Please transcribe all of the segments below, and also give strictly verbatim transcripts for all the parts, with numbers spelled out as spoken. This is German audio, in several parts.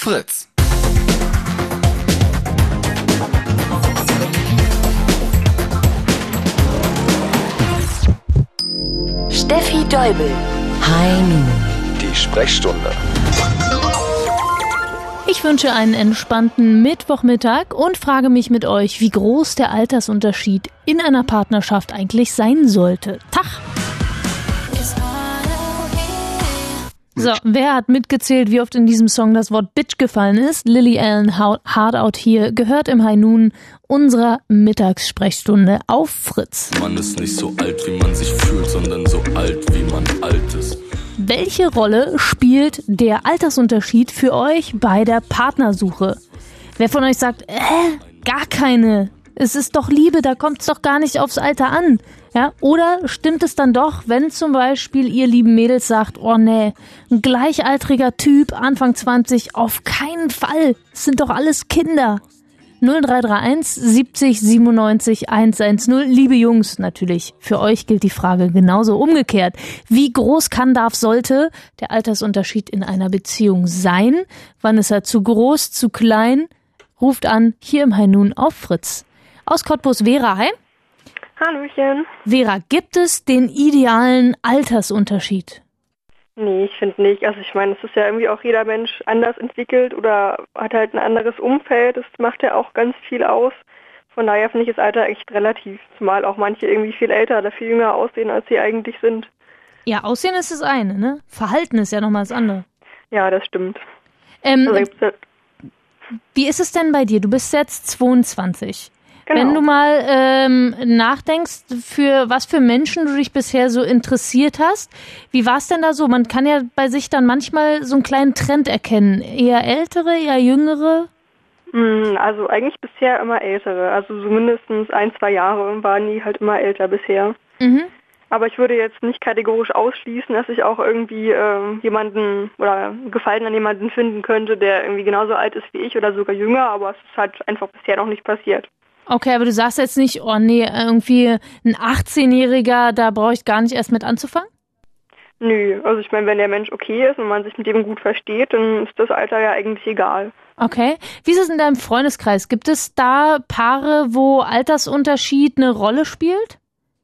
Fritz. Steffi Deubel. Hi Nu. Die Sprechstunde. Ich wünsche einen entspannten Mittwochmittag und frage mich mit euch, wie groß der Altersunterschied in einer Partnerschaft eigentlich sein sollte. Tag! So, wer hat mitgezählt, wie oft in diesem Song das Wort Bitch gefallen ist? Lily Allen Hardout hier, gehört im High Noon unserer Mittagssprechstunde auf Fritz. Man ist nicht so alt, wie man sich fühlt, sondern so alt, wie man alt ist. Welche Rolle spielt der Altersunterschied für euch bei der Partnersuche? Wer von euch sagt, äh, gar keine. Es ist doch Liebe, da kommt es doch gar nicht aufs Alter an. Ja? Oder stimmt es dann doch, wenn zum Beispiel ihr lieben Mädels sagt, oh nee, ein gleichaltriger Typ, Anfang zwanzig, auf keinen Fall. Es sind doch alles Kinder. null drei drei eins siebzig siebenundneunzig hundertzehn. Liebe Jungs, natürlich, für euch gilt die Frage genauso umgekehrt. Wie groß kann, darf, sollte der Altersunterschied in einer Beziehung sein? Wann ist er zu groß, zu klein? Ruft an, hier im High Noon auf Fritz. Aus Cottbus Vera, hi. Hallöchen. Vera, gibt es den idealen Altersunterschied? Nee, ich finde nicht. Also ich meine, es ist ja irgendwie auch jeder Mensch anders entwickelt oder hat halt ein anderes Umfeld. Das macht ja auch ganz viel aus. Von daher finde ich das Alter echt relativ. Zumal auch manche irgendwie viel älter oder viel jünger aussehen, als sie eigentlich sind. Ja, Aussehen ist das eine, ne? Verhalten ist ja nochmal das andere. Ja, das stimmt. Ähm, also gibt's ja wie ist es denn bei dir? Du bist jetzt zweiundzwanzig. Genau. Wenn du mal ähm, nachdenkst, für was für Menschen du dich bisher so interessiert hast, wie war es denn da so? Man kann ja bei sich dann manchmal so einen kleinen Trend erkennen. Eher ältere, eher jüngere? Also eigentlich bisher immer ältere. Also so mindestens ein, zwei Jahre waren die halt immer älter bisher. Mhm. Aber ich würde jetzt nicht kategorisch ausschließen, dass ich auch irgendwie äh, jemanden oder Gefallen an jemanden finden könnte, der irgendwie genauso alt ist wie ich oder sogar jünger, aber es ist halt einfach bisher noch nicht passiert. Okay, aber du sagst jetzt nicht, oh nee, irgendwie ein achtzehnjähriger, da brauche ich gar nicht erst mit anzufangen? Nö, also ich meine, wenn der Mensch okay ist und man sich mit dem gut versteht, dann ist das Alter ja eigentlich egal. Okay. Wie ist es in deinem Freundeskreis? Gibt es da Paare, wo Altersunterschied eine Rolle spielt?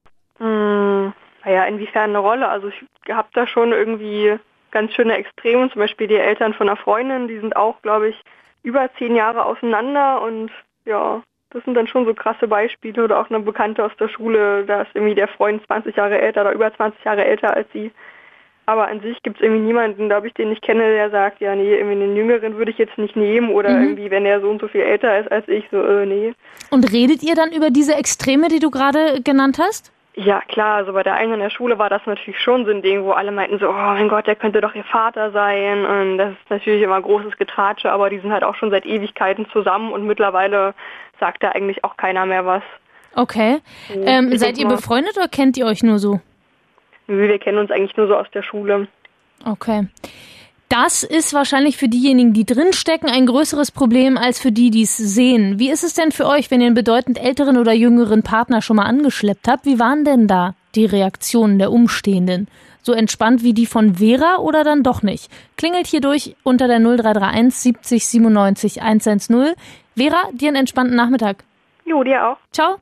Hm, naja, inwiefern eine Rolle? Also ich habe da schon irgendwie ganz schöne Extreme, zum Beispiel die Eltern von einer Freundin, die sind auch, glaube ich, über zehn Jahre auseinander und ja, das sind dann schon so krasse Beispiele. Oder auch eine Bekannte aus der Schule, da ist irgendwie der Freund zwanzig Jahre älter oder über zwanzig Jahre älter als sie. Aber an sich gibt es irgendwie niemanden, glaube ich, den ich kenne, der sagt, ja nee, irgendwie einen Jüngeren würde ich jetzt nicht nehmen oder mhm. irgendwie, wenn er so und so viel älter ist als ich, so äh, nee. Und redet ihr dann über diese Extreme, die du gerade genannt hast? Ja, klar, also bei der einen in der Schule war das natürlich schon so ein Ding, wo alle meinten so, oh mein Gott, der könnte doch ihr Vater sein und das ist natürlich immer großes Getratsche, aber die sind halt auch schon seit Ewigkeiten zusammen und mittlerweile sagt da eigentlich auch keiner mehr was. Okay. Ähm, seid ihr befreundet oder kennt ihr euch nur so? Wir kennen uns eigentlich nur so aus der Schule. Okay. Das ist wahrscheinlich für diejenigen, die drinstecken, ein größeres Problem als für die, die es sehen. Wie ist es denn für euch, wenn ihr einen bedeutend älteren oder jüngeren Partner schon mal angeschleppt habt? Wie waren denn da die Reaktionen der Umstehenden? So entspannt wie die von Vera oder dann doch nicht? Klingelt hier durch unter der null drei drei eins siebzig siebenundneunzig hundertzehn. Vera, dir einen entspannten Nachmittag. Jo, dir auch. Ciao.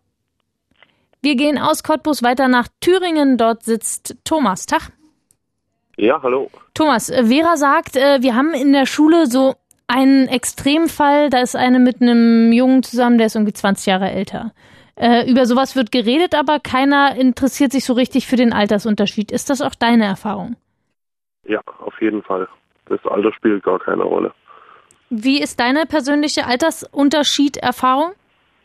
Wir gehen aus Cottbus weiter nach Thüringen. Dort sitzt Thomas. Tag. Ja, hallo. Thomas, Vera sagt, wir haben in der Schule so einen Extremfall, da ist eine mit einem Jungen zusammen, der ist irgendwie zwanzig Jahre älter. Über sowas wird geredet, aber keiner interessiert sich so richtig für den Altersunterschied. Ist das auch deine Erfahrung? Ja, auf jeden Fall. Das Alter spielt gar keine Rolle. Wie ist deine persönliche Altersunterschied-Erfahrung?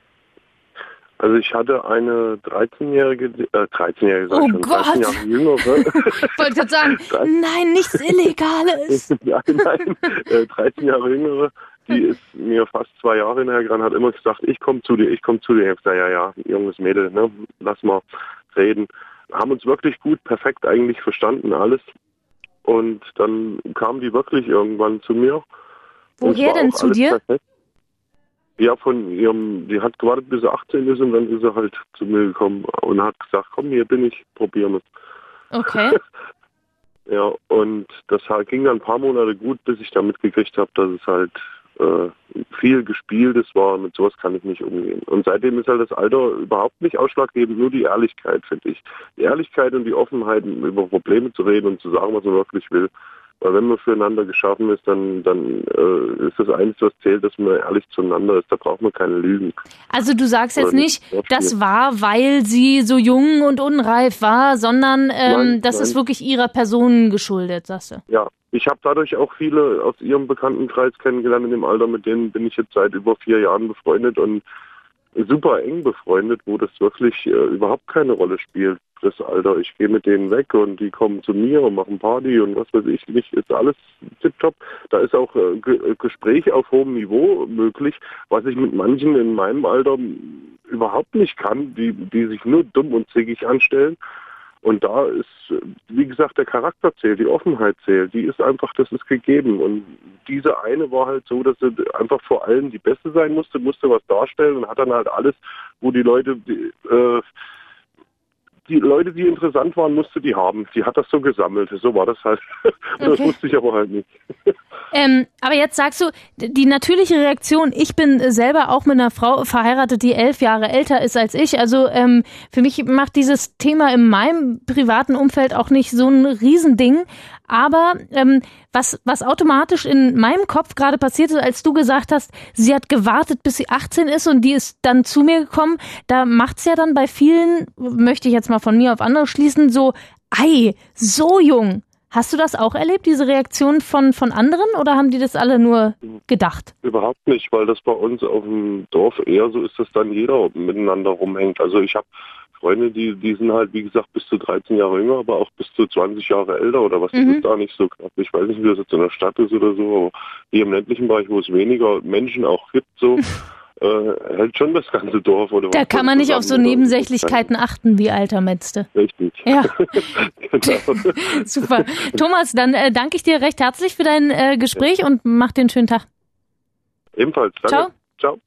Also ich hatte eine dreizehnjährige, äh, dreizehnjährige, sag oh ich schon, Gott. dreizehn Jahre jüngere. Ich wollte gerade sagen, nein, nichts Illegales. Nein, nein, äh, dreizehn Jahre jüngere, die ist mir fast zwei Jahre hinterher gerannt, hat immer gesagt, ich komme zu dir, ich komme zu dir. Ich habe gesagt, ja, ja, junges Mädel, ne, lass mal reden. Haben uns wirklich gut, perfekt eigentlich verstanden, alles. Und dann kam die wirklich irgendwann zu mir. Woher denn zu dir? Perfekt. Ja, von ihrem, die hat gewartet, bis sie achtzehn ist und dann ist sie halt zu mir gekommen und hat gesagt, komm, hier bin ich, probieren es. Okay. Ja, und das ging dann ein paar Monate gut, bis ich da mitgekriegt habe, dass es halt äh, viel Gespieltes war. Mit sowas kann ich nicht umgehen. Und seitdem ist halt das Alter überhaupt nicht ausschlaggebend, nur die Ehrlichkeit, finde ich. Die Ehrlichkeit und die Offenheit, über Probleme zu reden und zu sagen, was man wirklich will. Weil wenn man füreinander geschaffen ist, dann, dann äh, ist das Einzige, was zählt, dass man ehrlich zueinander ist. Da braucht man keine Lügen. Also du sagst jetzt Oder nicht, nicht das war, weil sie so jung und unreif war, sondern ähm, Nein, das nein. ist wirklich ihrer Person geschuldet, sagst du? Ja, ich habe dadurch auch viele aus ihrem Bekanntenkreis kennengelernt in dem Alter, mit denen bin ich jetzt seit über vier Jahren befreundet und super eng befreundet, wo das wirklich äh, überhaupt keine Rolle spielt, das Alter. Ich gehe mit denen weg und die kommen zu mir und machen Party und was weiß ich nicht, ist alles tipptopp. Da ist auch äh, Ge- Gespräch auf hohem Niveau möglich, was ich mit manchen in meinem Alter überhaupt nicht kann, die, die sich nur dumm und zickig anstellen. Und da ist, wie gesagt, der Charakter zählt, die Offenheit zählt, die ist einfach, das ist gegeben. Und diese eine war halt so, dass sie einfach vor allem die Beste sein musste, musste was darstellen und hat dann halt alles, wo die Leute, die, äh, die Leute, die interessant waren, musste die haben. Die hat das so gesammelt, so war das halt. Und das Okay. wusste ich aber halt nicht. Ähm, aber jetzt sagst du, die natürliche Reaktion, ich bin selber auch mit einer Frau verheiratet, die elf Jahre älter ist als ich. Also ähm, für mich macht dieses Thema in meinem privaten Umfeld auch nicht so ein Riesending. Aber ähm, was, was automatisch in meinem Kopf gerade passiert ist, als du gesagt hast, sie hat gewartet, bis sie achtzehn ist und die ist dann zu mir gekommen, da macht's ja dann bei vielen, möchte ich jetzt mal von mir auf andere schließen, so, ei, so jung. Hast du das auch erlebt, diese Reaktion von, von anderen, oder haben die das alle nur gedacht? Überhaupt nicht, weil das bei uns auf dem Dorf eher so ist, dass dann jeder miteinander rumhängt. Also ich habe Freunde, die, die sind halt, wie gesagt, bis zu dreizehn Jahre jünger, aber auch bis zu zwanzig Jahre älter oder was. Das Mhm. ist da nicht so knapp. Ich weiß nicht, wie das jetzt in der Stadt ist oder so, aber hier im ländlichen Bereich, wo es weniger Menschen auch gibt, so äh, hält schon das ganze Dorf. Oder Da was kann man nicht auf so zusammen, oder? Nebensächlichkeiten achten, wie Alter Metzte. Richtig. Ja. Genau. Super. Thomas, dann äh, danke ich dir recht herzlich für dein äh, Gespräch und mach dir einen schönen Tag. Ebenfalls. Danke. Ciao. Ciao.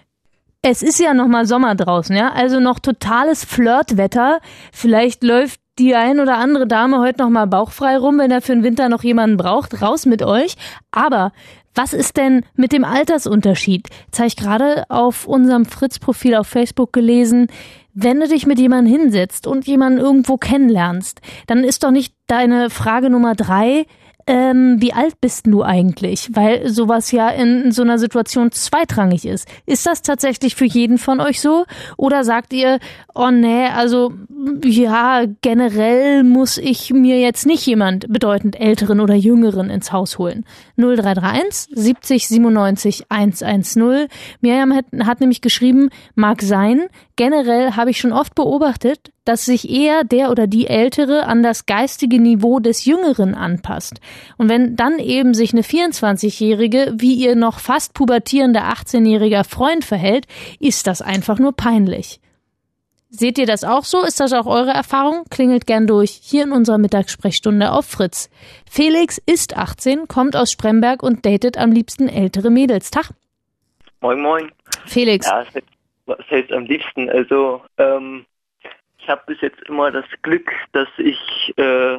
Es ist ja noch mal Sommer draußen, ja, also noch totales Flirtwetter. Vielleicht läuft die ein oder andere Dame heute noch mal bauchfrei rum, wenn er für den Winter noch jemanden braucht. Raus mit euch. Aber was ist denn mit dem Altersunterschied? Jetzt habe ich gerade auf unserem Fritz-Profil auf Facebook gelesen, wenn du dich mit jemandem hinsetzt und jemanden irgendwo kennenlernst, dann ist doch nicht deine Frage Nummer drei, ähm, wie alt bist du eigentlich? Weil sowas ja in so einer Situation zweitrangig ist. Ist das tatsächlich für jeden von euch so? Oder sagt ihr, oh nee, also ja, generell muss ich mir jetzt nicht jemand bedeutend Älteren oder Jüngeren ins Haus holen? null drei drei eins siebzig siebenundneunzig hundertzehn. Miriam hat, hat nämlich geschrieben, mag sein, generell habe ich schon oft beobachtet, dass sich eher der oder die Ältere an das geistige Niveau des Jüngeren anpasst. Und wenn dann eben sich eine vierundzwanzigjährige wie ihr noch fast pubertierender achtzehnjähriger Freund verhält, ist das einfach nur peinlich. Seht ihr das auch so? Ist das auch eure Erfahrung? Klingelt gern durch, hier in unserer Mittagssprechstunde auf Fritz. Felix ist achtzehn, kommt aus Spremberg und datet am liebsten ältere Mädels. Tag. Moin, moin. Felix. Ja, das heißt, was heißt am liebsten? Also, ähm, ich habe bis jetzt immer das Glück, dass ich, äh,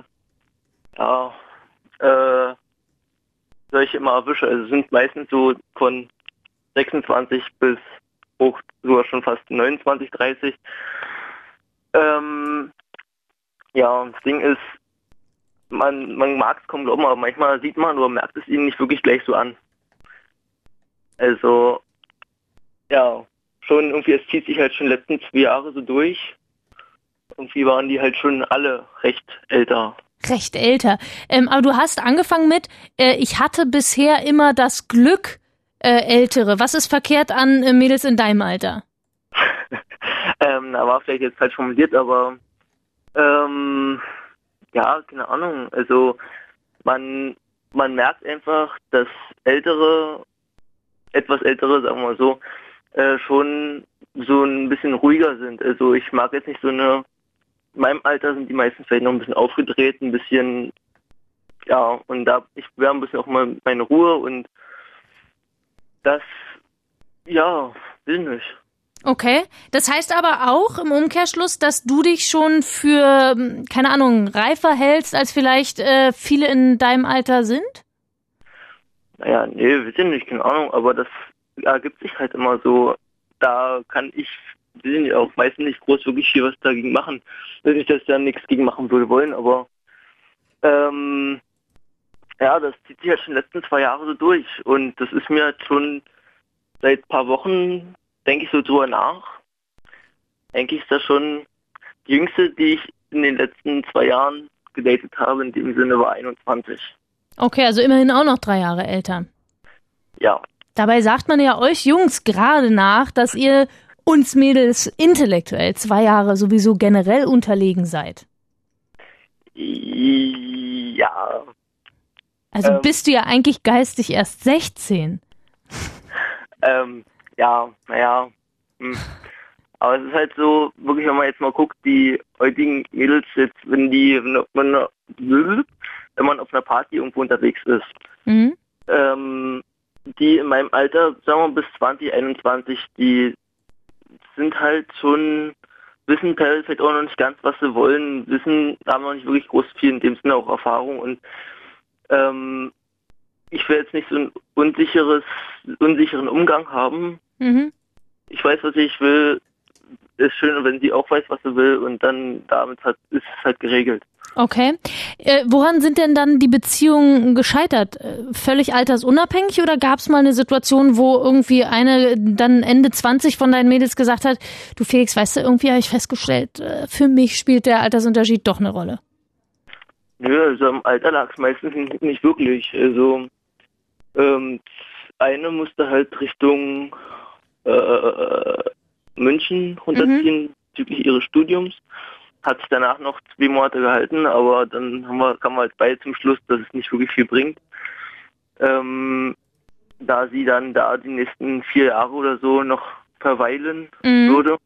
ja, äh, solche immer erwische. Also, es sind meistens so von sechsundzwanzig bis hoch, sogar schon fast neunundzwanzig, dreißig. Ähm, ja, das Ding ist, man, man mag es kaum glauben, aber manchmal sieht man oder merkt es ihnen nicht wirklich gleich so an. Also, ja, schon irgendwie, es zieht sich halt schon die letzten zwei Jahre so durch. Irgendwie waren die halt schon alle recht älter. Recht älter. Ähm, aber du hast angefangen mit, äh, ich hatte bisher immer das Glück, äh, Ältere. Was ist verkehrt an äh, Mädels in deinem Alter? ähm, da war vielleicht jetzt falsch formuliert, aber ähm, ja, keine Ahnung. Also man, man merkt einfach, dass Ältere, etwas Ältere, sagen wir mal so, äh, schon so ein bisschen ruhiger sind. Also ich mag jetzt nicht so eine, in meinem Alter sind die meisten vielleicht noch ein bisschen aufgedreht, ein bisschen, ja, und da, ich wäre ein bisschen auch mal meine Ruhe und das, ja, will nicht. Okay, das heißt aber auch im Umkehrschluss, dass du dich schon für, keine Ahnung, reifer hältst, als vielleicht äh, viele in deinem Alter sind? Naja, nee, weiß ich nicht, keine Ahnung, aber das ergibt sich halt immer so. Da kann ich, weiß ich nicht, auch meistens nicht groß wirklich viel was dagegen machen. Dass ich das ja nichts gegen machen würde wollen, aber ähm, ja, das zieht sich halt schon die letzten zwei Jahre so durch. Und das ist mir halt schon seit ein paar Wochen, denke ich so drüber nach. Eigentlich ist das schon die jüngste, die ich in den letzten zwei Jahren gedatet habe, in dem Sinne war einundzwanzig. Okay, also immerhin auch noch drei Jahre älter. Ja. Dabei sagt man ja euch Jungs gerade nach, dass ihr uns Mädels intellektuell zwei Jahre sowieso generell unterlegen seid. Ja. Also ähm, bist du ja eigentlich geistig erst sechzehn. Ähm, ja, naja. Hm. Aber es ist halt so, wirklich, wenn man jetzt mal guckt, die heutigen Mädels jetzt, wenn die, wenn, wenn man auf einer Party irgendwo unterwegs ist, Mhm. ähm, die in meinem Alter, sagen wir bis zwanzig, einundzwanzig, die sind halt schon, wissen teilweise vielleicht auch noch nicht ganz, was sie wollen, wissen, haben noch nicht wirklich groß viel, in dem Sinne auch Erfahrung und ähm, ich will jetzt nicht so einen unsicheres, unsicheren Umgang haben. Mhm. Ich weiß, was ich will. Ist schön, wenn sie auch weiß, was sie will und dann damit hat, ist es halt geregelt. Okay. Äh, woran sind denn dann die Beziehungen gescheitert? Äh, völlig altersunabhängig oder gab es mal eine Situation, wo irgendwie eine dann Ende zwanzig von deinen Mädels gesagt hat, du Felix, weißt du, irgendwie habe ich festgestellt, äh, für mich spielt der Altersunterschied doch eine Rolle. Nö, also im Alter lag es meistens nicht, nicht wirklich. Also ähm, eine musste halt Richtung äh, München runterziehen, mhm. bezüglich ihres Studiums. Hat sich danach noch zwei Monate gehalten, aber dann haben wir, kamen wir halt beide zum Schluss, dass es nicht wirklich viel bringt. Ähm, da sie dann da die nächsten vier Jahre oder so noch verweilen mhm. würde.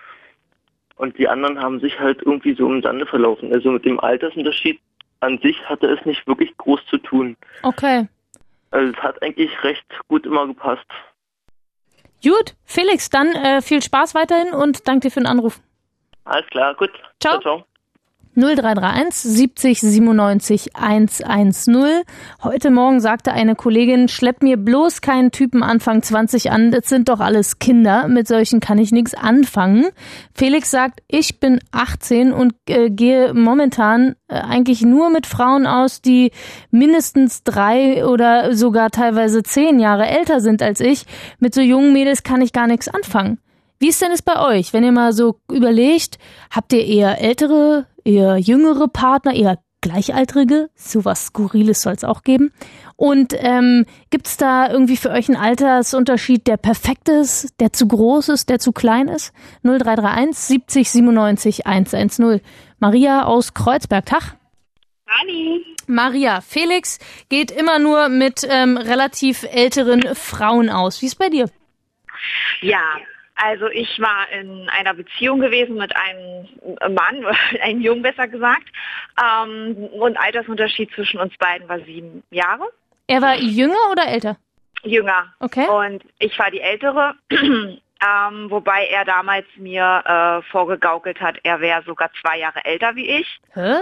Und die anderen haben sich halt irgendwie so im Sande verlaufen. Also mit dem Altersunterschied an sich hatte es nicht wirklich groß zu tun. Okay. Also es hat eigentlich recht gut immer gepasst. Gut, Felix, dann äh, viel Spaß weiterhin und danke dir für den Anruf. Alles klar, gut. Ciao. Ciao, ciao. null drei drei eins siebzig siebenundneunzig hundertzehn. Heute Morgen sagte eine Kollegin, schlepp mir bloß keinen Typen Anfang zwanzig an, das sind doch alles Kinder, mit solchen kann ich nichts anfangen. Felix sagt, ich bin achtzehn und äh, gehe momentan äh, eigentlich nur mit Frauen aus, die mindestens drei oder sogar teilweise zehn Jahre älter sind als ich. Mit so jungen Mädels kann ich gar nichts anfangen. Wie ist denn es bei euch, wenn ihr mal so überlegt, habt ihr eher ältere, eher jüngere Partner, eher Gleichaltrige? Sowas Skurriles soll es auch geben. Und ähm, gibt's da irgendwie für euch einen Altersunterschied, der perfekt ist, der zu groß ist, der zu klein ist? null drei drei eins siebzig siebenundneunzig hundertzehn. Maria aus Kreuzberg, Tag. Halli. Maria, Felix geht immer nur mit ähm, relativ älteren Frauen aus. Wie ist bei dir? Ja. Also ich war in einer Beziehung gewesen mit einem Mann, einem Jungen besser gesagt, ähm, und Altersunterschied zwischen uns beiden war sieben Jahre. Er war jünger oder älter? Jünger. Okay. Und ich war die Ältere, ähm, wobei er damals mir äh, vorgegaukelt hat, er wäre sogar zwei Jahre älter wie ich. Hä?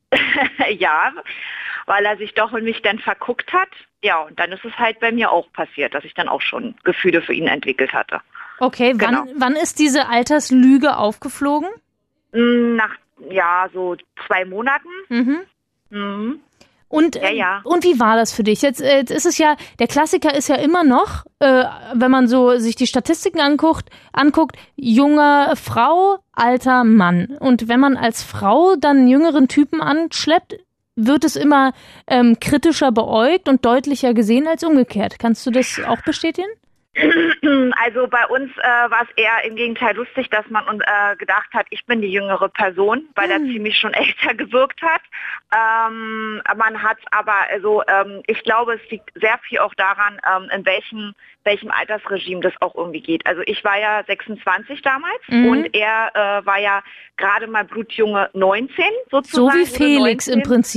Ja, weil er sich doch in mich dann verguckt hat. Ja, und dann ist es halt bei mir auch passiert, dass ich dann auch schon Gefühle für ihn entwickelt hatte. Okay, wann, genau. wann ist diese Alterslüge aufgeflogen? Nach, ja, so zwei Monaten. Mhm. Mhm. Und, ja, ja. und wie war das für dich? Jetzt, jetzt ist es ja, der Klassiker ist ja immer noch, äh, wenn man so sich die Statistiken anguckt, anguckt, junge Frau, alter Mann. Und wenn man als Frau dann einen jüngeren Typen anschleppt, wird es immer ähm, kritischer beäugt und deutlicher gesehen als umgekehrt. Kannst du das auch bestätigen? Also bei uns äh, war es eher im Gegenteil lustig, dass man äh, gedacht hat, ich bin die jüngere Person, weil er ziemlich schon älter gewirkt hat. Ähm, man hat aber, also ähm, ich glaube, es liegt sehr viel auch daran, ähm, in welchem, welchem Altersregime das auch irgendwie geht. Also ich war ja sechsundzwanzig damals mhm. und er äh, war ja gerade mal blutjunge neunzehn sozusagen. So wie Felix neunzehn. Im Prinzip.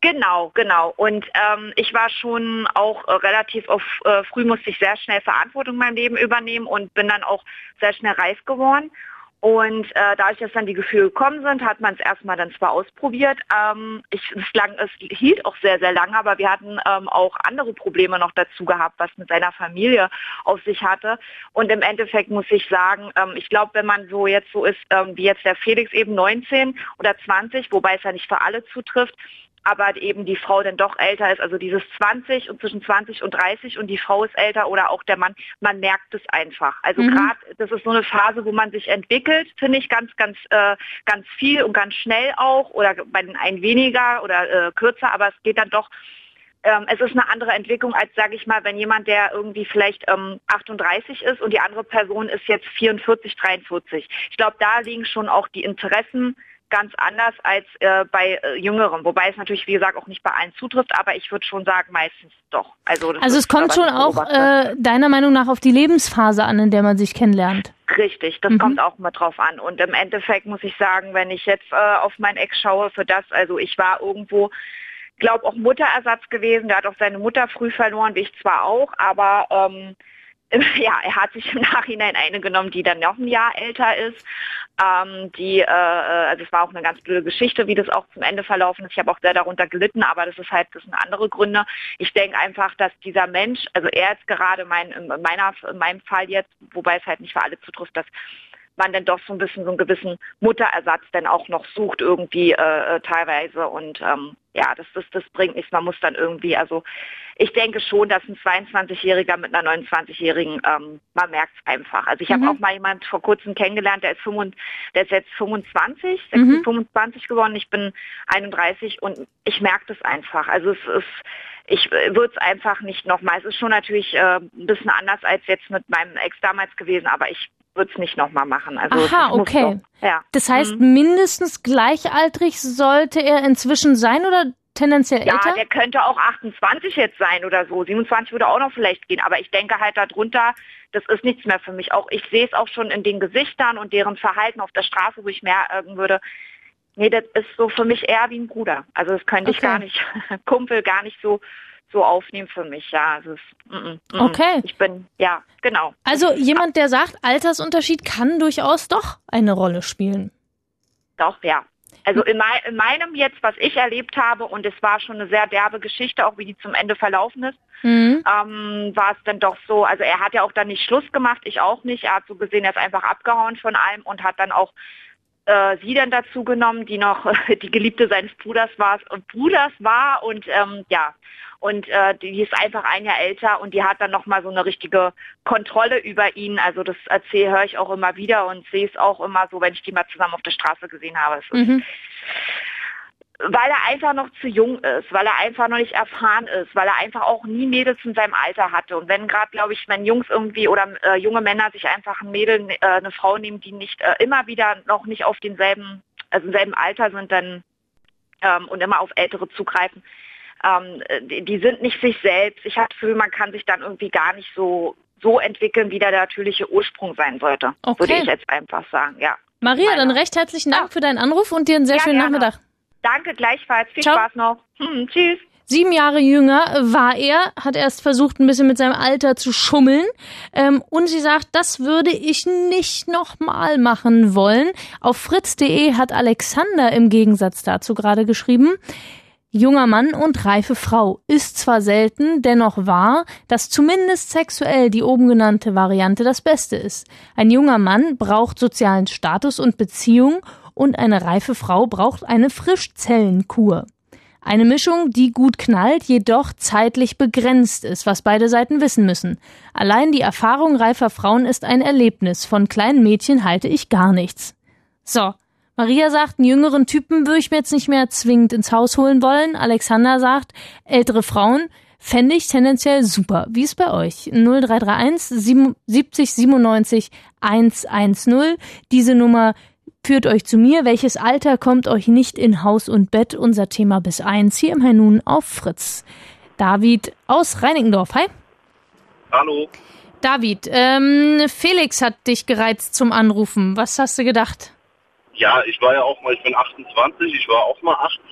Genau, genau. Und ähm, ich war schon auch äh, relativ auf, äh, früh musste ich sehr schnell Verantwortung in meinem Leben übernehmen und bin dann auch sehr schnell reif geworden. Und äh, dadurch, dass dann die Gefühle gekommen sind, hat man es erstmal dann zwar ausprobiert. Ähm, ich, es, lang, es hielt auch sehr, sehr lange, aber wir hatten ähm, auch andere Probleme noch dazu gehabt, was mit seiner Familie auf sich hatte. Und im Endeffekt muss ich sagen, ähm, ich glaube, wenn man so jetzt so ist, ähm, wie jetzt der Felix eben neunzehn oder zwanzig, wobei es ja nicht für alle zutrifft, aber eben die Frau dann doch älter ist, also dieses zwanzig und zwischen zwanzig und dreißig und die Frau ist älter oder auch der Mann, man merkt es einfach. Also mhm. gerade, das ist so eine Phase, wo man sich entwickelt, finde ich, ganz, ganz, äh, ganz viel und ganz schnell auch oder bei den einen weniger oder äh, kürzer, aber es geht dann doch, ähm, es ist eine andere Entwicklung als, sage ich mal, wenn jemand, der irgendwie vielleicht ähm, achtunddreißig ist und die andere Person ist jetzt vierundvierzig, dreiundvierzig. Ich glaube, da liegen schon auch die Interessen ganz anders als äh, bei äh, Jüngeren, wobei es natürlich, wie gesagt, auch nicht bei allen zutrifft, aber ich würde schon sagen, meistens doch. Also, das also es kommt schon auch äh, deiner Meinung nach auf die Lebensphase an, in der man sich kennenlernt. Richtig, das mhm. kommt auch mal drauf an. Und im Endeffekt muss ich sagen, wenn ich jetzt äh, auf meinen Ex schaue, für das, also ich war irgendwo, glaube auch Mutterersatz gewesen, der hat auch seine Mutter früh verloren, wie ich zwar auch, aber ähm, ja, er hat sich im Nachhinein eine genommen, die dann noch ein Jahr älter ist. Ähm, die, äh, also es war auch eine ganz blöde Geschichte, wie das auch zum Ende verlaufen ist. Ich habe auch sehr darunter gelitten, aber das ist halt, das sind andere Gründe. Ich denke einfach, dass dieser Mensch, also er jetzt gerade mein, in meiner, in meinem Fall jetzt, wobei es halt nicht für alle zutrifft, dass man dann doch so ein bisschen so einen gewissen Mutterersatz dann auch noch sucht irgendwie äh, teilweise und ähm, ja, das, das, das bringt nichts. Man muss dann irgendwie, also ich denke schon, dass ein zweiundzwanzigjähriger mit einer neunundzwanzigjährigen, ähm, man merkt es einfach. Also ich habe mhm. auch mal jemanden vor kurzem kennengelernt, der ist, fünfund, der ist jetzt fünfundzwanzig, mhm. fünfundzwanzig geworden, ich bin einunddreißig und ich merke das einfach. Also es ist, ich würde es einfach nicht nochmal, es ist schon natürlich äh, ein bisschen anders als jetzt mit meinem Ex damals gewesen, aber ich würde es nicht nochmal machen. Also aha, okay. Doch, ja. Das heißt, mhm. mindestens gleichaltrig sollte er inzwischen sein oder tendenziell ja, älter? Ja, der könnte auch achtundzwanzig jetzt sein oder so. siebenundzwanzig würde auch noch vielleicht gehen. Aber ich denke halt darunter, das ist nichts mehr für mich. Auch ich sehe es auch schon in den Gesichtern und deren Verhalten auf der Straße, wo ich merken würde, nee, das ist so für mich eher wie ein Bruder. Also das könnte okay. ich gar nicht, Kumpel gar nicht so so aufnehmen für mich, ja. Also es, mm, mm, mm. Okay. Ich bin, ja, genau. Also jemand, der sagt, Altersunterschied kann durchaus doch eine Rolle spielen. Doch, ja. Also in, mein, in meinem jetzt, was ich erlebt habe, und es war schon eine sehr derbe Geschichte, auch wie die zum Ende verlaufen ist, mhm. ähm, war es dann doch so, also er hat ja auch dann nicht Schluss gemacht, ich auch nicht. Er hat so gesehen, er ist einfach abgehauen von allem und hat dann auch äh, sie dann dazu genommen, die noch die Geliebte seines Bruders war und Bruders war und ähm, ja, und äh, die ist einfach ein Jahr älter und die hat dann nochmal so eine richtige Kontrolle über ihn. Also das erzähle, höre ich auch immer wieder und sehe es auch immer so, wenn ich die mal zusammen auf der Straße gesehen habe. Es ist, mhm. weil er einfach noch zu jung ist, weil er einfach noch nicht erfahren ist, weil er einfach auch nie Mädels in seinem Alter hatte. Und wenn gerade, glaube ich, wenn Jungs irgendwie oder äh, junge Männer sich einfach ein Mädel, äh, eine Frau nehmen, die nicht äh, immer wieder noch nicht auf denselben, also im selben Alter sind, dann ähm, und immer auf Ältere zugreifen, ähm, die, die sind nicht sich selbst. Ich habe das Gefühl, man kann sich dann irgendwie gar nicht so so entwickeln, wie der natürliche Ursprung sein sollte. Okay. Würde ich jetzt einfach sagen, ja. Maria, Meine. dann recht herzlichen Dank ja. für deinen Anruf und dir einen sehr ja, schönen gerne. Nachmittag. Danke, gleichfalls. Viel Ciao. Spaß noch. Hm, tschüss. Sieben Jahre jünger war er, hat erst versucht, ein bisschen mit seinem Alter zu schummeln. Ähm, und sie sagt, das würde ich nicht nochmal machen wollen. Auf fritz punkt de hat Alexander im Gegensatz dazu gerade geschrieben, junger Mann und reife Frau ist zwar selten, dennoch wahr, dass zumindest sexuell die oben genannte Variante das Beste ist. Ein junger Mann braucht sozialen Status und Beziehung und eine reife Frau braucht eine Frischzellenkur. Eine Mischung, die gut knallt, jedoch zeitlich begrenzt ist, was beide Seiten wissen müssen. Allein die Erfahrung reifer Frauen ist ein Erlebnis. Von kleinen Mädchen halte ich gar nichts. So, Maria sagt, einen jüngeren Typen würde ich mir jetzt nicht mehr zwingend ins Haus holen wollen. Alexander sagt, ältere Frauen fände ich tendenziell super. Wie ist bei euch? null drei drei eins siebzig siebenundneunzig hundertzehn. Diese Nummer führt euch zu mir. Welches Alter kommt euch nicht in Haus und Bett? Unser Thema bis eins hier im High Noon auf Fritz. David aus Reinickendorf. Hi. Hallo. David, ähm, Felix hat dich gereizt zum Anrufen. Was hast du gedacht? Ja, ich war ja auch mal, ich bin achtundzwanzig, ich war auch mal achtzehn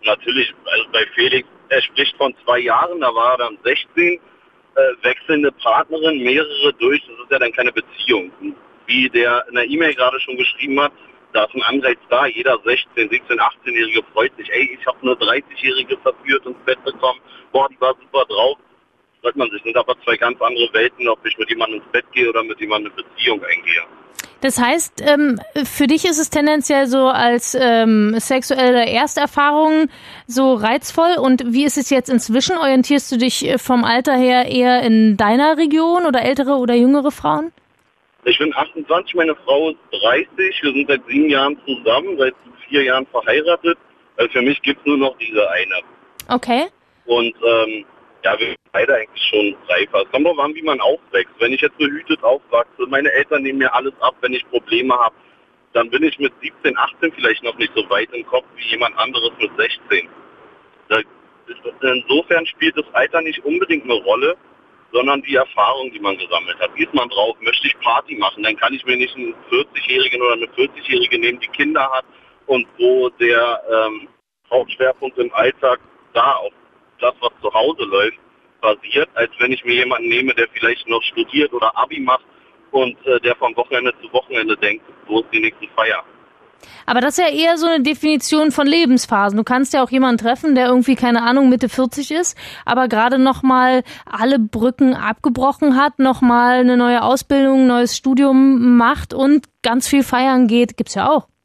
natürlich, also bei Felix, er spricht von zwei Jahren, da war er dann sechzehn, äh, wechselnde Partnerin, mehrere durch, das ist ja dann keine Beziehung. Wie der in der E-Mail gerade schon geschrieben hat, da ist ein Anreiz da, jeder sechzehn, siebzehn, achtzehnjährige freut sich, ey, ich habe eine dreißigjährige verführt ins Bett bekommen, boah, die war super drauf. Freut man sich, sind aber zwei ganz andere Welten, ob ich mit jemandem ins Bett gehe oder mit jemandem eine Beziehung eingehe. Das heißt, ähm, für dich ist es tendenziell so als ähm, sexuelle Ersterfahrung so reizvoll. Und wie ist es jetzt inzwischen? Orientierst du dich vom Alter her eher in deiner Region oder ältere oder jüngere Frauen? Ich bin achtundzwanzig, meine Frau ist dreißig. Wir sind seit sieben Jahren zusammen, seit vier Jahren verheiratet. Also für mich gibt es nur noch diese eine. Okay. Und ähm, ja, wir sind beide eigentlich schon reifer. Es kommt drauf an, wie man aufwächst. Wenn ich jetzt behütet aufwachse, meine Eltern nehmen mir alles ab, wenn ich Probleme habe, dann bin ich mit siebzehn, achtzehn vielleicht noch nicht so weit im Kopf wie jemand anderes mit sechzehn. Da ist, insofern spielt das Alter nicht unbedingt eine Rolle, sondern die Erfahrung, die man gesammelt hat. Wie ist man drauf? Möchte ich Party machen? Dann kann ich mir nicht einen vierzigjährigen oder eine vierzig-Jährige nehmen, die Kinder hat und wo der ähm, Hauptschwerpunkt im Alltag da auf das, was zu Hause läuft, basiert, als wenn ich mir jemanden nehme, der vielleicht noch studiert oder Abi macht und äh, der von Wochenende zu Wochenende denkt, wo ist die nächste Feier. Aber das ist ja eher so eine Definition von Lebensphasen. Du kannst ja auch jemanden treffen, der irgendwie, keine Ahnung, Mitte vierzig ist, aber gerade nochmal alle Brücken abgebrochen hat, nochmal eine neue Ausbildung, ein neues Studium macht und ganz viel feiern geht. Gibt's ja auch.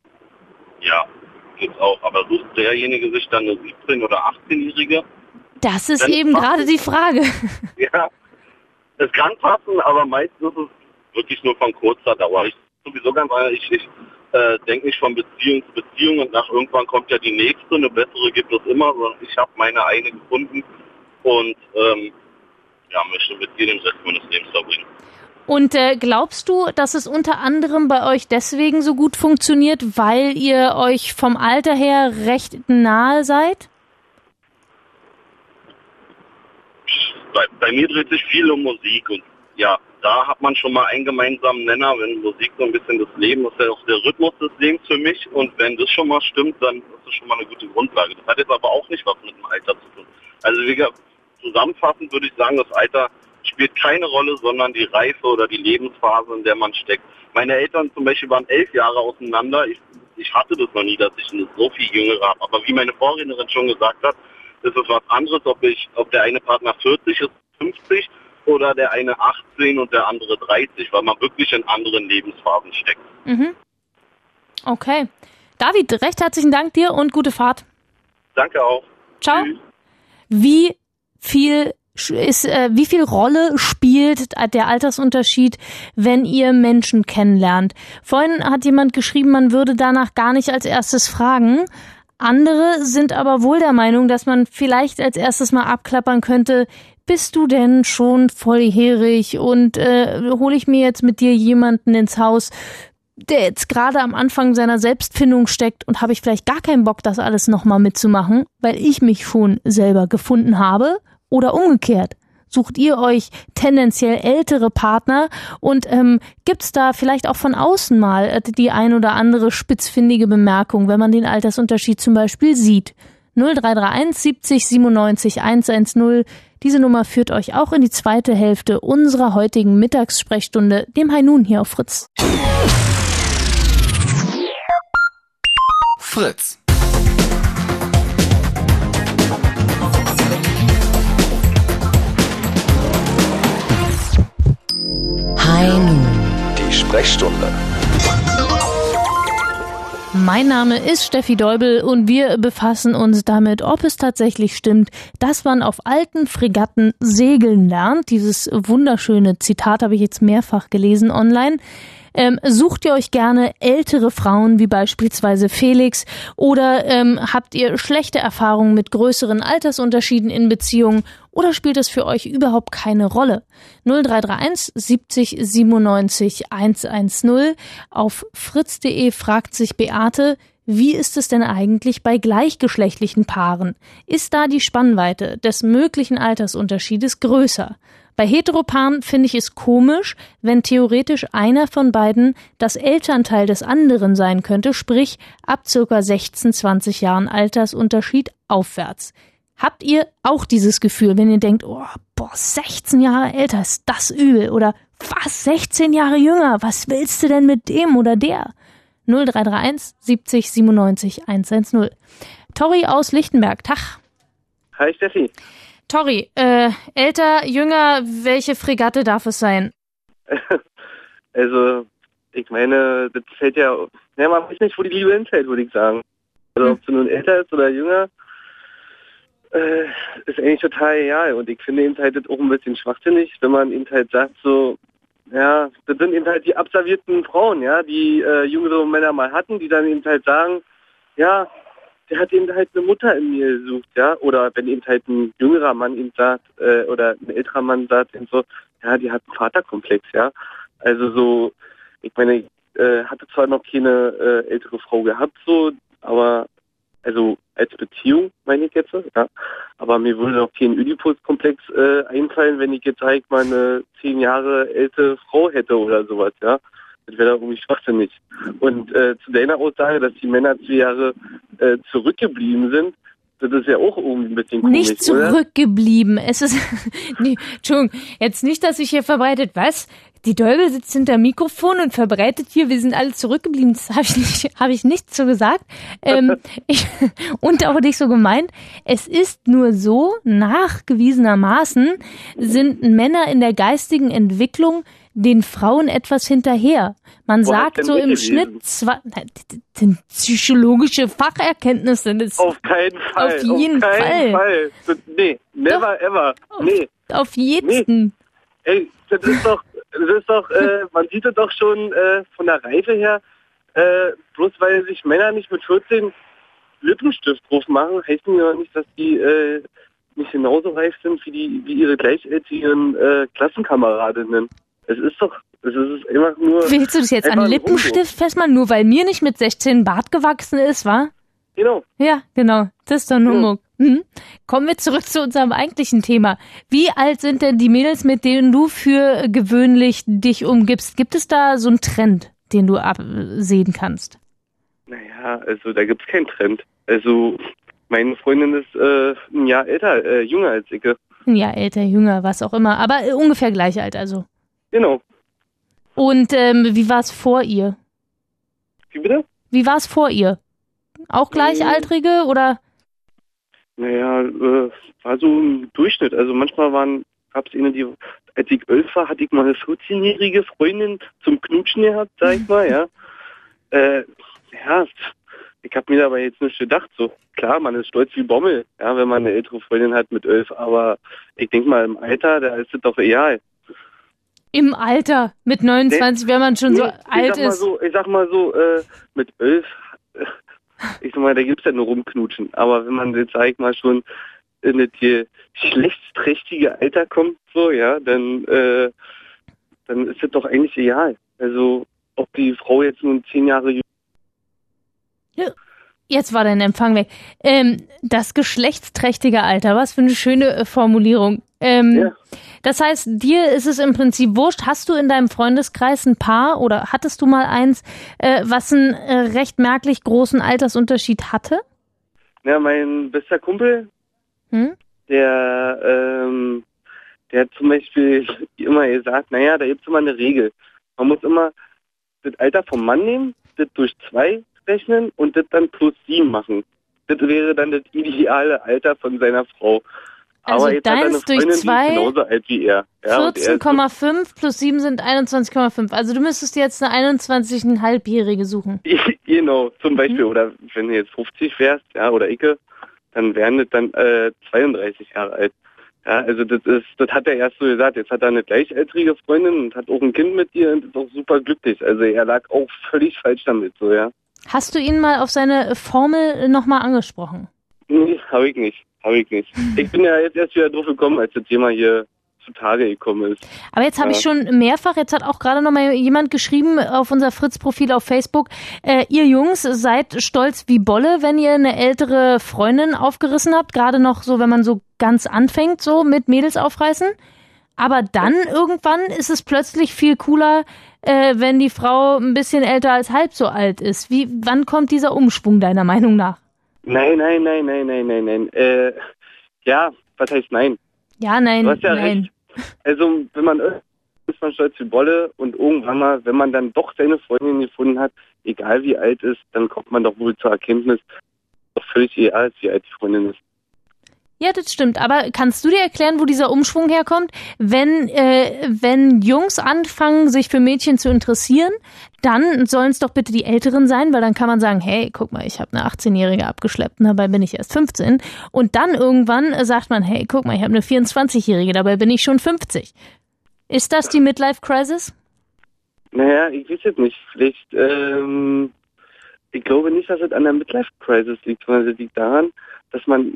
Ja, gibt's auch. Aber sucht derjenige sich dann eine siebzehn- oder achtzehnjährige? Das ist eben gerade die Frage. Ja, es kann passen, aber meistens ist es wirklich nur von kurzer Dauer. Ich sowieso ganz ehrlich, ich, ich äh, denke nicht von Beziehung zu Beziehung und nach irgendwann kommt ja die nächste, eine bessere gibt es immer, sondern ich habe meine eine gefunden und ähm, ja, möchte mit dir den Rest meines Lebens verbringen. Und äh, glaubst du, dass es unter anderem bei euch deswegen so gut funktioniert, weil ihr euch vom Alter her recht nahe seid? Bei, bei mir dreht sich viel um Musik und ja, da hat man schon mal einen gemeinsamen Nenner, wenn Musik so ein bisschen das Leben ist, ja auch der Rhythmus des Lebens für mich und wenn das schon mal stimmt, dann ist das schon mal eine gute Grundlage. Das hat jetzt aber auch nicht was mit dem Alter zu tun. Also wie gesagt, zusammenfassend würde ich sagen, das Alter spielt keine Rolle, sondern die Reife oder die Lebensphase, in der man steckt. Meine Eltern zum Beispiel waren elf Jahre auseinander. Ich, ich hatte das noch nie, dass ich eine so viel Jüngere habe. Aber wie meine Vorrednerin schon gesagt hat, ist es was anderes, ob ich, ob der eine Partner vierzig ist, fünfzig oder der eine achtzehn und der andere dreißig, weil man wirklich in anderen Lebensphasen steckt. Mhm. Okay. David, recht herzlichen Dank dir und gute Fahrt. Danke auch. Ciao. Tschüss. Wie viel ist, äh, wie viel Rolle spielt der Altersunterschied, wenn ihr Menschen kennenlernt? Vorhin hat jemand geschrieben, man würde danach gar nicht als erstes fragen. Andere sind aber wohl der Meinung, dass man vielleicht als erstes mal abklappern könnte, bist du denn schon volljährig und äh, hole ich mir jetzt mit dir jemanden ins Haus, der jetzt gerade am Anfang seiner Selbstfindung steckt und habe ich vielleicht gar keinen Bock, das alles nochmal mitzumachen, weil ich mich schon selber gefunden habe? Oder umgekehrt? Sucht ihr euch tendenziell ältere Partner und ähm, gibt's da vielleicht auch von außen mal die ein oder andere spitzfindige Bemerkung, wenn man den Altersunterschied zum Beispiel sieht? null drei drei eins siebzig siebenundneunzig hundertzehn. Diese Nummer führt euch auch in die zweite Hälfte unserer heutigen Mittagssprechstunde, dem High Noon hier auf Fritz. Fritz. High Noon. Die Sprechstunde. Mein Name ist Steffi Deubel und wir befassen uns damit, ob es tatsächlich stimmt, dass man auf alten Fregatten segeln lernt. Dieses wunderschöne Zitat habe ich jetzt mehrfach gelesen online. Ähm, sucht ihr euch gerne ältere Frauen, wie beispielsweise Felix, oder ähm, habt ihr schlechte Erfahrungen mit größeren Altersunterschieden in Beziehungen, oder spielt es für euch überhaupt keine Rolle? null drei drei eins siebzig siebenundneunzig hundertzehn. Auf fritz punkt de fragt sich Beate, Wie ist es denn eigentlich bei gleichgeschlechtlichen Paaren? Ist da die Spannweite des möglichen Altersunterschiedes größer? Bei Heteropaaren finde ich es komisch, wenn theoretisch einer von beiden das Elternteil des anderen sein könnte, sprich ab circa sechzehn, zwanzig Jahren Altersunterschied aufwärts. Habt ihr auch dieses Gefühl, wenn ihr denkt, oh, boah, sechzehn Jahre älter, ist das übel? Oder was, sechzehn Jahre jünger, was willst du denn mit dem oder der? null drei drei eins siebzig siebenundneunzig hundertzehn. Torri aus Lichtenberg, Tag. Hi Steffi. Torri, äh, älter, jünger, welche Fregatte darf es sein? Also, ich meine, das fällt ja, ja, man weiß nicht, wo die Liebe hinfällt, würde ich sagen. Also, hm. ob du nun älter ist oder jünger, äh, ist eigentlich total egal. Und ich finde eben halt das auch ein bisschen schwachsinnig, wenn man eben halt sagt, so, ja, das sind eben halt die absolvierten Frauen, ja, die äh, jüngere Männer mal hatten, die dann eben halt sagen, ja, der hat eben halt eine Mutter in mir gesucht, ja, oder wenn eben halt ein jüngerer Mann ihm sagt, äh, oder ein älterer Mann sagt eben so, ja, die hat einen Vaterkomplex, ja. Also so, ich meine, ich äh, hatte zwar noch keine äh, ältere Frau gehabt, so, aber also als Beziehung, meine ich jetzt, ja. Aber mir würde noch kein Oedipus-Komplex äh, einfallen, wenn ich jetzt, sag ich mal, eine zehn Jahre ältere Frau hätte oder sowas, ja. Das wäre da irgendwie schwachsinnig. Und äh, zu deiner Aussage, dass die Männer zwei Jahre äh, zurückgeblieben sind, das ist ja auch irgendwie ein bisschen komisch, nicht zurückgeblieben. Oder? Es ist, nee, Entschuldigung, jetzt nicht, dass sich hier verbreitet, was? Die Däubel sitzt hinter dem Mikrofon und verbreitet hier, wir sind alle zurückgeblieben. Das habe ich nicht, habe ich nicht so gesagt. Ähm, ich, und auch nicht so gemeint. Es ist nur so, nachgewiesenermaßen sind Männer in der geistigen Entwicklung den Frauen etwas hinterher. Man Wo sagt so im Schnitt zwei, das sind psychologische Facherkenntnisse. Das auf keinen Fall. Auf jeden auf keinen Fall. Fall. Nee, never Doch, ever. Auf, nee. auf jeden. Nee. Ey, das ist doch, das ist doch, äh, man sieht es doch schon äh, von der Reife her, äh, bloß weil sich Männer nicht mit vierzehn Lippenstift drauf machen, heißt ja nicht, dass die äh, nicht genauso reif sind wie die, wie ihre gleichaltrigen äh, Klassenkameradinnen. Es ist doch, es ist einfach nur... Willst du das jetzt an Lippenstift festmachen, nur weil mir nicht mit sechzehn ein Bart gewachsen ist, wa? Genau. Ja, genau. Das ist doch ein Humbug. Ja. Mhm. Kommen wir zurück zu unserem eigentlichen Thema. Wie alt sind denn die Mädels, mit denen du für gewöhnlich dich umgibst? Gibt es da so einen Trend, den du absehen kannst? Naja, also da gibt es keinen Trend. Also meine Freundin ist äh, ein Jahr älter, äh, jünger als ich. Ein Jahr älter, jünger, was auch immer. Aber äh, ungefähr gleich alt also. Genau. Und ähm, wie war es vor ihr? Wie bitte? Wie war es vor ihr? Auch Gleichaltrige oder? Naja, äh, war so im Durchschnitt. Also manchmal waren, gab es eine, die, als ich elf war, hatte ich mal eine vierzehnjährige Freundin zum Knutschen gehabt, sag ich mal, ja. Äh, ja, ich habe mir dabei jetzt nicht gedacht, so klar, man ist stolz wie Bommel, ja, wenn man eine ältere Freundin hat mit elf, aber ich denke mal im Alter, da ist es doch egal. Im Alter, mit neunundzwanzig, nee, wenn man schon nee, so alt ich ist. So, ich sag mal so, äh, mit elf, äh, ich sag mal, da gibt's ja nur rumknutschen. Aber wenn man jetzt, sag ich mal, schon in das hier geschlechtsträchtige Alter kommt, so, ja, dann, äh, dann ist das doch eigentlich egal. Also, ob die Frau jetzt nun zehn Jahre jünger. Ja. Jetzt war dein Empfang weg. Ähm, das geschlechtsträchtige Alter, was für eine schöne äh, Formulierung. Ähm, ja. Das heißt, dir ist es im Prinzip wurscht. Hast du in deinem Freundeskreis ein Paar oder hattest du mal eins, äh, was einen äh, recht merklich großen Altersunterschied hatte? Ja, mein bester Kumpel, hm? der, ähm, der hat zum Beispiel immer gesagt, naja, da gibt's immer eine Regel. Man muss immer das Alter vom Mann nehmen, das durch zwei rechnen und das dann plus sieben machen. Das wäre dann das ideale Alter von seiner Frau. Also aber jetzt deins hat er eine Freundin, durch zwei, die ist genauso alt wie er. Ja, vierzehn Komma fünf plus sieben sind einundzwanzig Komma fünf. Also du müsstest jetzt eine einundzwanzig Komma fünf-Jährige suchen. Genau, zum Beispiel. Mhm. Oder wenn du jetzt fünfzig wärst, ja, oder Icke, dann wären das dann äh, zweiunddreißig Jahre alt. Ja, also das ist, das hat er erst so gesagt. Jetzt hat er eine gleichaltrige Freundin und hat auch ein Kind mit ihr und ist auch super glücklich. Also er lag auch völlig falsch damit, so, ja. Hast du ihn mal auf seine Formel nochmal angesprochen? Nee, habe ich nicht. Habe ich nicht. Ich bin ja jetzt erst wieder drauf gekommen, als das Thema hier zutage gekommen ist. Aber jetzt habe ja. ich schon mehrfach, jetzt hat auch gerade noch mal jemand geschrieben auf unser Fritz-Profil auf Facebook, äh, ihr Jungs seid stolz wie Bolle, wenn ihr eine ältere Freundin aufgerissen habt, gerade noch so, wenn man so ganz anfängt, so mit Mädels aufreißen. Aber dann ja. irgendwann ist es plötzlich viel cooler, äh, wenn die Frau ein bisschen älter als halb so alt ist. Wie, wann kommt dieser Umschwung deiner Meinung nach? Nein, nein, nein, nein, nein, nein, nein. Äh, ja, was heißt nein? Ja, nein, du hast ja nein. Recht. Also, wenn man ist man stolz wie Bolle und irgendwann mal, wenn man dann doch seine Freundin gefunden hat, egal wie alt ist, dann kommt man doch wohl zur Erkenntnis, doch völlig egal, wie alt die Freundin ist. Ja, das stimmt. Aber kannst du dir erklären, wo dieser Umschwung herkommt? Wenn, äh, wenn Jungs anfangen, sich für Mädchen zu interessieren, dann sollen es doch bitte die Älteren sein, weil dann kann man sagen, hey, guck mal, ich habe eine achtzehnjährige abgeschleppt, dabei bin ich erst fünfzehn. Und dann irgendwann sagt man, hey, guck mal, ich habe eine vierundzwanzigjährige, dabei bin ich schon fünfzig. Ist das die Midlife-Crisis? Naja, ich weiß es nicht. Vielleicht, ähm, ich glaube nicht, dass es an der Midlife-Crisis liegt, sondern es liegt daran, dass man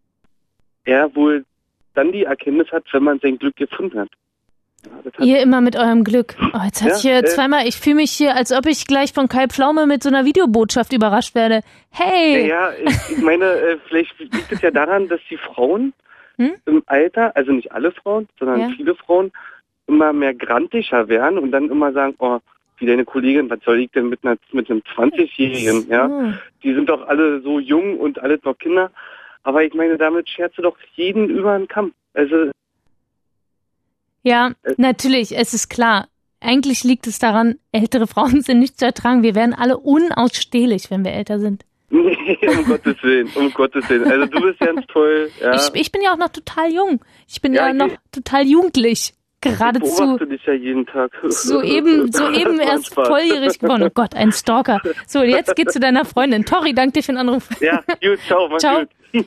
er wohl dann die Erkenntnis hat, wenn man sein Glück gefunden hat. Ja, hat Ihr immer mit eurem Glück. Oh, jetzt hatte ja, ich hier äh, zweimal, ich fühle mich hier, als ob ich gleich von Kai Pflaume mit so einer Videobotschaft überrascht werde. Hey! Ja, ich, ich meine, äh, vielleicht liegt es ja daran, dass die Frauen hm? im Alter, also nicht alle Frauen, sondern ja. viele Frauen, immer mehr grantischer werden und dann immer sagen, oh, wie deine Kollegin, was soll ich denn mit, einer, mit einem zwanzigjährigen, ja? Oh. Die sind doch alle so jung und alles noch Kinder. Aber ich meine, damit scherzt du doch jeden über den Kamm. Also ja, äh, natürlich, es ist klar. Eigentlich liegt es daran, ältere Frauen sind nicht zu ertragen. Wir werden alle unausstehlich, wenn wir älter sind. Nee, um Gottes Willen, um Gottes Willen. Also du bist ganz toll. Ja. Ich, ich bin ja auch noch total jung. Ich bin ja, ja noch ich, total jugendlich. Geradezu. Ich beobachte dich ja jeden Tag. Soeben, soeben erst volljährig geworden. Oh Gott, ein Stalker. So, jetzt geht's zu deiner Freundin. Tori, danke dir für den Anruf. Ja, gut, ciao, mach's ciao. Gut.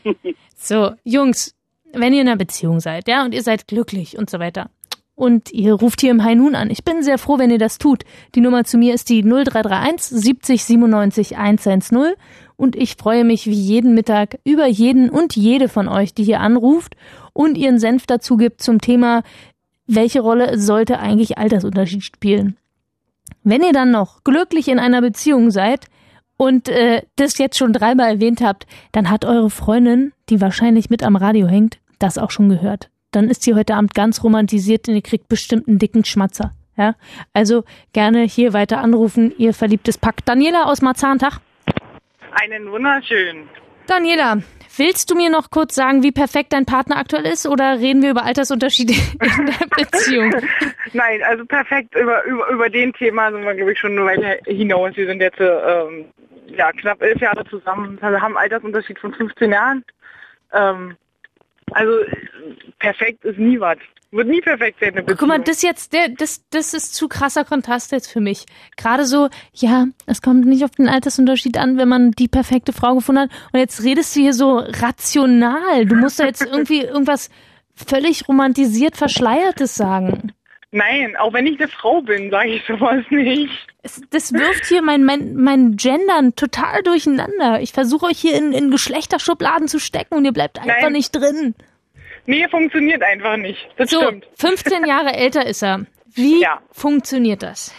So, Jungs, wenn ihr in einer Beziehung seid, ja, und ihr seid glücklich und so weiter, und ihr ruft hier im High Noon an. Ich bin sehr froh, wenn ihr das tut. Die Nummer zu mir ist die null drei drei eins siebzig siebenundneunzig hundertzehn und ich freue mich wie jeden Mittag über jeden und jede von euch, die hier anruft und ihren Senf dazu gibt zum Thema, welche Rolle sollte eigentlich Altersunterschied spielen. Wenn ihr dann noch glücklich in einer Beziehung seid und äh, das jetzt schon dreimal erwähnt habt, dann hat eure Freundin, die wahrscheinlich mit am Radio hängt, das auch schon gehört. Dann ist sie heute Abend ganz romantisiert und ihr kriegt bestimmt einen dicken Schmatzer. Ja? Also gerne hier weiter anrufen, ihr verliebtes Pack. Daniela aus Marzahn, Tag. Einen wunderschönen. Daniela, willst du mir noch kurz sagen, wie perfekt dein Partner aktuell ist, oder reden wir über Altersunterschiede in der Beziehung? Nein, also perfekt, über, über, über den Thema sind wir, glaube ich, schon weiter hinaus. Wir sind jetzt ähm, ja, knapp elf Jahre zusammen, also haben einen Altersunterschied von fünfzehn Jahren. Ähm, also perfekt ist nie was. Wird nie perfekt sein, eine Beziehung. Guck mal, das jetzt, der, das, das ist zu krasser Kontrast jetzt für mich. Gerade so, ja, es kommt nicht auf den Altersunterschied an, wenn man die perfekte Frau gefunden hat. Und jetzt redest du hier so rational. Du musst da jetzt irgendwie irgendwas völlig romantisiert Verschleiertes sagen. Nein, auch wenn ich eine Frau bin, sage ich sowas nicht. Es, das wirft hier mein, mein, mein Gendern total durcheinander. Ich versuche euch hier in, in Geschlechterschubladen zu stecken und ihr bleibt einfach Nein. nicht drin. Nee, funktioniert einfach nicht. Das so, stimmt. fünfzehn Jahre älter ist er. Wie ja. funktioniert das?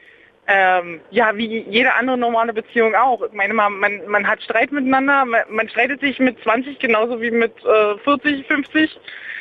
Ähm, ja, wie jede andere normale Beziehung auch. Ich meine mal, man, man hat Streit miteinander, man, man streitet sich mit zwanzig genauso wie mit äh, vierzig, fünfzig.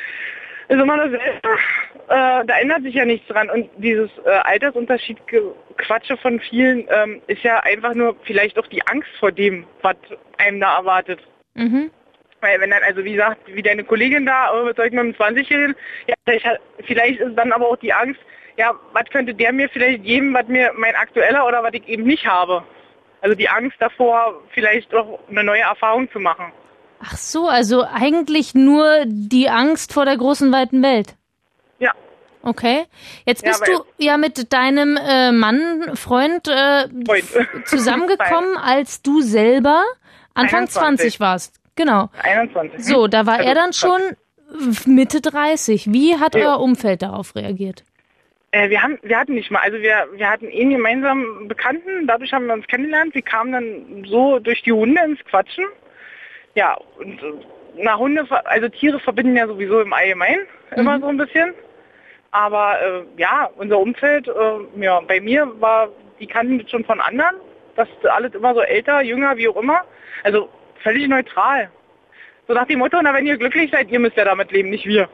Ist immer dasselbe. Äh, da ändert sich ja nichts dran. Und dieses äh, Altersunterschied-Quatsche von vielen ähm, ist ja einfach nur vielleicht auch die Angst vor dem, was einem da erwartet. Mhm. Weil wenn dann, also wie gesagt, wie deine Kollegin da, oh, was soll ich mit dem zwanzigjährigen? Ja, vielleicht, vielleicht ist dann aber auch die Angst, ja, was könnte der mir vielleicht geben, was mir mein aktueller oder was ich eben nicht habe. Also die Angst davor, vielleicht auch eine neue Erfahrung zu machen. Ach so, also eigentlich nur die Angst vor der großen, weiten Welt. Ja. Okay. Jetzt bist ja, du ja mit deinem äh, Mann, Freund, äh, Freund. zusammengekommen, als du selber Anfang einundzwanzig zwanzig warst. Genau. einundzwanzig. So, da war also, er dann schon Mitte dreißig. Wie hat ja. euer Umfeld darauf reagiert? Äh, wir haben, wir hatten nicht mal, also wir, wir hatten einen gemeinsamen Bekannten, dadurch haben wir uns kennengelernt. Wir kamen dann so durch die Hunde ins Quatschen. Ja, und na, Hunde, also Tiere verbinden ja sowieso im Allgemeinen mhm. immer so ein bisschen. Aber äh, ja, unser Umfeld, äh, ja, bei mir war, die kannten das schon von anderen. Das ist alles immer so älter, jünger, wie auch immer. Also völlig neutral. So nach dem Motto, na, wenn ihr glücklich seid, ihr müsst ja damit leben, nicht wir.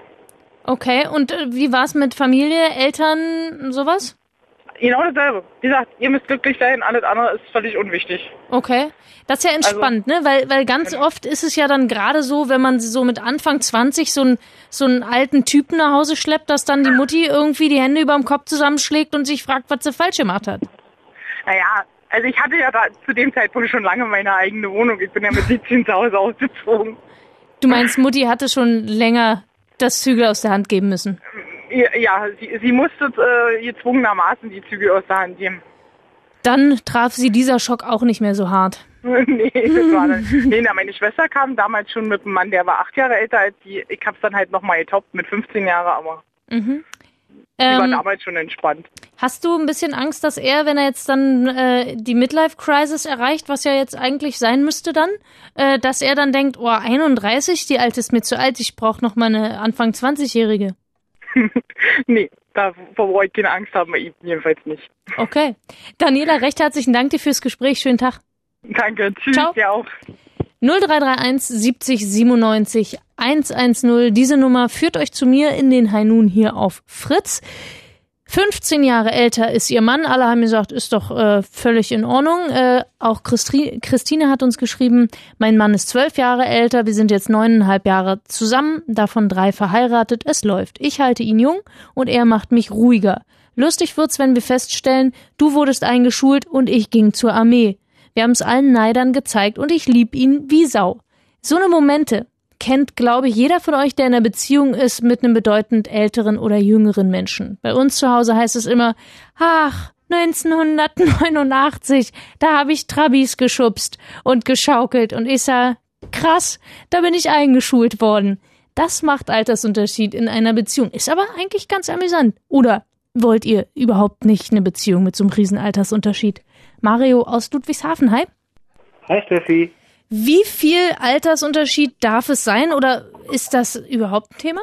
Okay, und äh, wie war es mit Familie, Eltern, sowas? Genau dasselbe. Wie gesagt, ihr müsst glücklich sein, alles andere ist völlig unwichtig. Okay, das ist ja entspannt, also, ne? Weil, weil ganz genau. oft ist es ja dann gerade so, wenn man so mit Anfang zwanzig so, ein, so einen alten Typen nach Hause schleppt, dass dann die Mutti irgendwie die Hände über dem Kopf zusammenschlägt und sich fragt, was sie falsch gemacht hat. Naja, also ich hatte ja da zu dem Zeitpunkt schon lange meine eigene Wohnung. Ich bin ja mit siebzehn zu Hause ausgezogen. Du meinst, Mutti hatte schon länger das Zügel aus der Hand geben müssen? Ja, sie, sie musste äh, gezwungenermaßen die Zügel aus der Hand geben. Dann traf sie dieser Schock auch nicht mehr so hart. nee, das war dann, nee, na, meine Schwester kam damals schon mit einem Mann, der war acht Jahre älter als die. Ich hab's dann halt nochmal getoppt mit fünfzehn Jahren, aber mhm. die ähm, war damals schon entspannt. Hast du ein bisschen Angst, dass er, wenn er jetzt dann äh, die Midlife-Crisis erreicht, was ja jetzt eigentlich sein müsste dann, äh, dass er dann denkt, oh, einunddreißig, die Alte ist mir zu alt, ich brauche noch mal eine Anfang zwanzig-Jährige? Nee, davor brauche ich keine Angst haben, bei ihm jedenfalls nicht. Okay. Daniela, recht herzlichen Dank dir fürs Gespräch. Schönen Tag. Danke, tschüss, ciao. Dir auch. null drei drei eins siebzig siebenundneunzig hundertzehn. Diese Nummer führt euch zu mir in den High Noon hier auf Fritz. fünfzehn Jahre älter ist ihr Mann. Alle haben gesagt, ist doch äh, völlig in Ordnung. Äh, auch Christi- Christine hat uns geschrieben, mein Mann ist zwölf Jahre älter. Wir sind jetzt neuneinhalb Jahre zusammen, davon drei verheiratet. Es läuft. Ich halte ihn jung und er macht mich ruhiger. Lustig wird's, wenn wir feststellen, du wurdest eingeschult und ich ging zur Armee. Wir haben es allen Neidern gezeigt und ich lieb ihn wie Sau. So eine Momente kennt, glaube ich, jeder von euch, der in einer Beziehung ist mit einem bedeutend älteren oder jüngeren Menschen. Bei uns zu Hause heißt es immer, ach, neunzehnhundertneunundachtzig, da habe ich Trabis geschubst und geschaukelt und ich sah, krass, da bin ich eingeschult worden. Das macht Altersunterschied in einer Beziehung. Ist aber eigentlich ganz amüsant. Oder wollt ihr überhaupt nicht eine Beziehung mit so einem riesen Altersunterschied? Mario aus Ludwigshafen, hi. Hi Steffi. Wie viel Altersunterschied darf es sein oder ist das überhaupt ein Thema?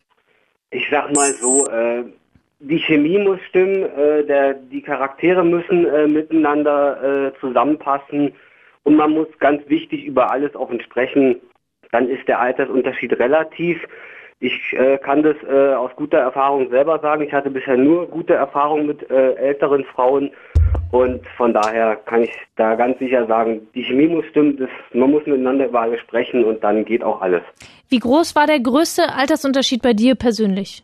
Ich sag mal so, äh, die Chemie muss stimmen, äh, der, die Charaktere müssen äh, miteinander äh, zusammenpassen und man muss ganz wichtig über alles offen sprechen. Dann ist der Altersunterschied relativ. Ich äh, kann das äh, aus guter Erfahrung selber sagen. Ich hatte bisher nur gute Erfahrungen mit äh, älteren Frauen. Und von daher kann ich da ganz sicher sagen, die Chemie muss stimmen, das, man muss miteinander über alles sprechen und dann geht auch alles. Wie groß war der größte Altersunterschied bei dir persönlich?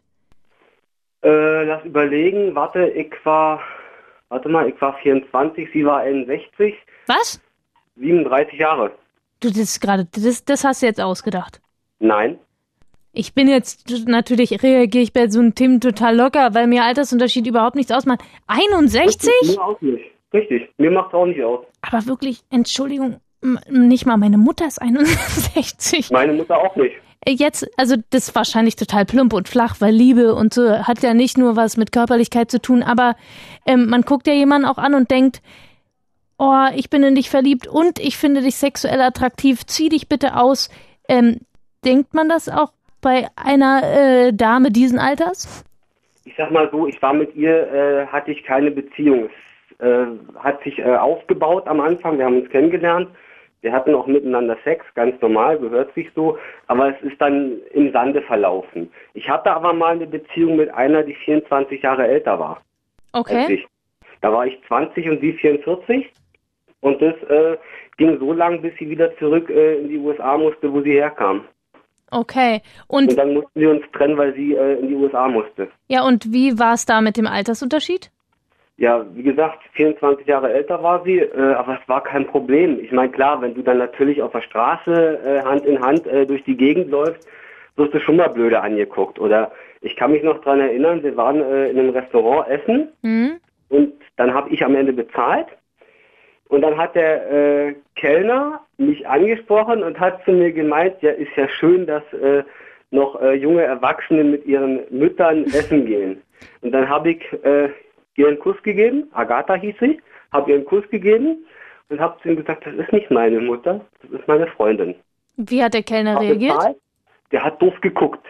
Äh, lass überlegen, warte, ich war, warte mal, ich war vierundzwanzig, sie war einundsechzig. Was? siebenunddreißig Jahre. Du, das gerade, das, das hast du jetzt ausgedacht. Nein. Ich bin jetzt, natürlich reagiere ich bei so einem Thema total locker, weil mir Altersunterschied überhaupt nichts ausmacht. einundsechzig? Richtig, mir auch nicht. Richtig, mir macht es auch nicht aus. Aber wirklich, Entschuldigung, m- nicht mal meine Mutter ist einundsechzig. Meine Mutter auch nicht. Jetzt, also das ist wahrscheinlich total plump und flach, weil Liebe und so hat ja nicht nur was mit Körperlichkeit zu tun, aber ähm, man guckt ja jemanden auch an und denkt, oh, ich bin in dich verliebt und ich finde dich sexuell attraktiv, zieh dich bitte aus. Ähm, denkt man das auch bei einer äh, Dame diesen Alters? Ich sag mal so, ich war mit ihr, äh, hatte ich keine Beziehung. Es äh, hat sich äh, aufgebaut am Anfang, wir haben uns kennengelernt. Wir hatten auch miteinander Sex, ganz normal, gehört sich so. Aber es ist dann im Sande verlaufen. Ich hatte aber mal eine Beziehung mit einer, die vierundzwanzig Jahre älter war. Okay. Da war ich zwanzig und sie vierundvierzig. Und das äh, ging so lang, bis sie wieder zurück äh, in die U S A musste, wo sie herkam. Okay. Und, und dann mussten wir uns trennen, weil sie äh, in die U S A musste. Ja, und wie war es da mit dem Altersunterschied? Ja, wie gesagt, vierundzwanzig Jahre älter war sie, äh, aber es war kein Problem. Ich meine, klar, wenn du dann natürlich auf der Straße äh, Hand in Hand äh, durch die Gegend läufst, wirst du schon mal blöde angeguckt. Oder ich kann mich noch dran erinnern, wir waren äh, in einem Restaurant essen mhm. und dann habe ich am Ende bezahlt. Und dann hat der äh, Kellner mich angesprochen und hat zu mir gemeint, ja, ist ja schön, dass äh, noch äh, junge Erwachsene mit ihren Müttern essen gehen. Und dann habe ich äh, ihr einen Kuss gegeben, Agatha hieß sie, habe ihr einen Kuss gegeben und habe zu ihm gesagt, das ist nicht meine Mutter, das ist meine Freundin. Wie hat der Kellner Hab reagiert? bezahlt, der hat doof geguckt.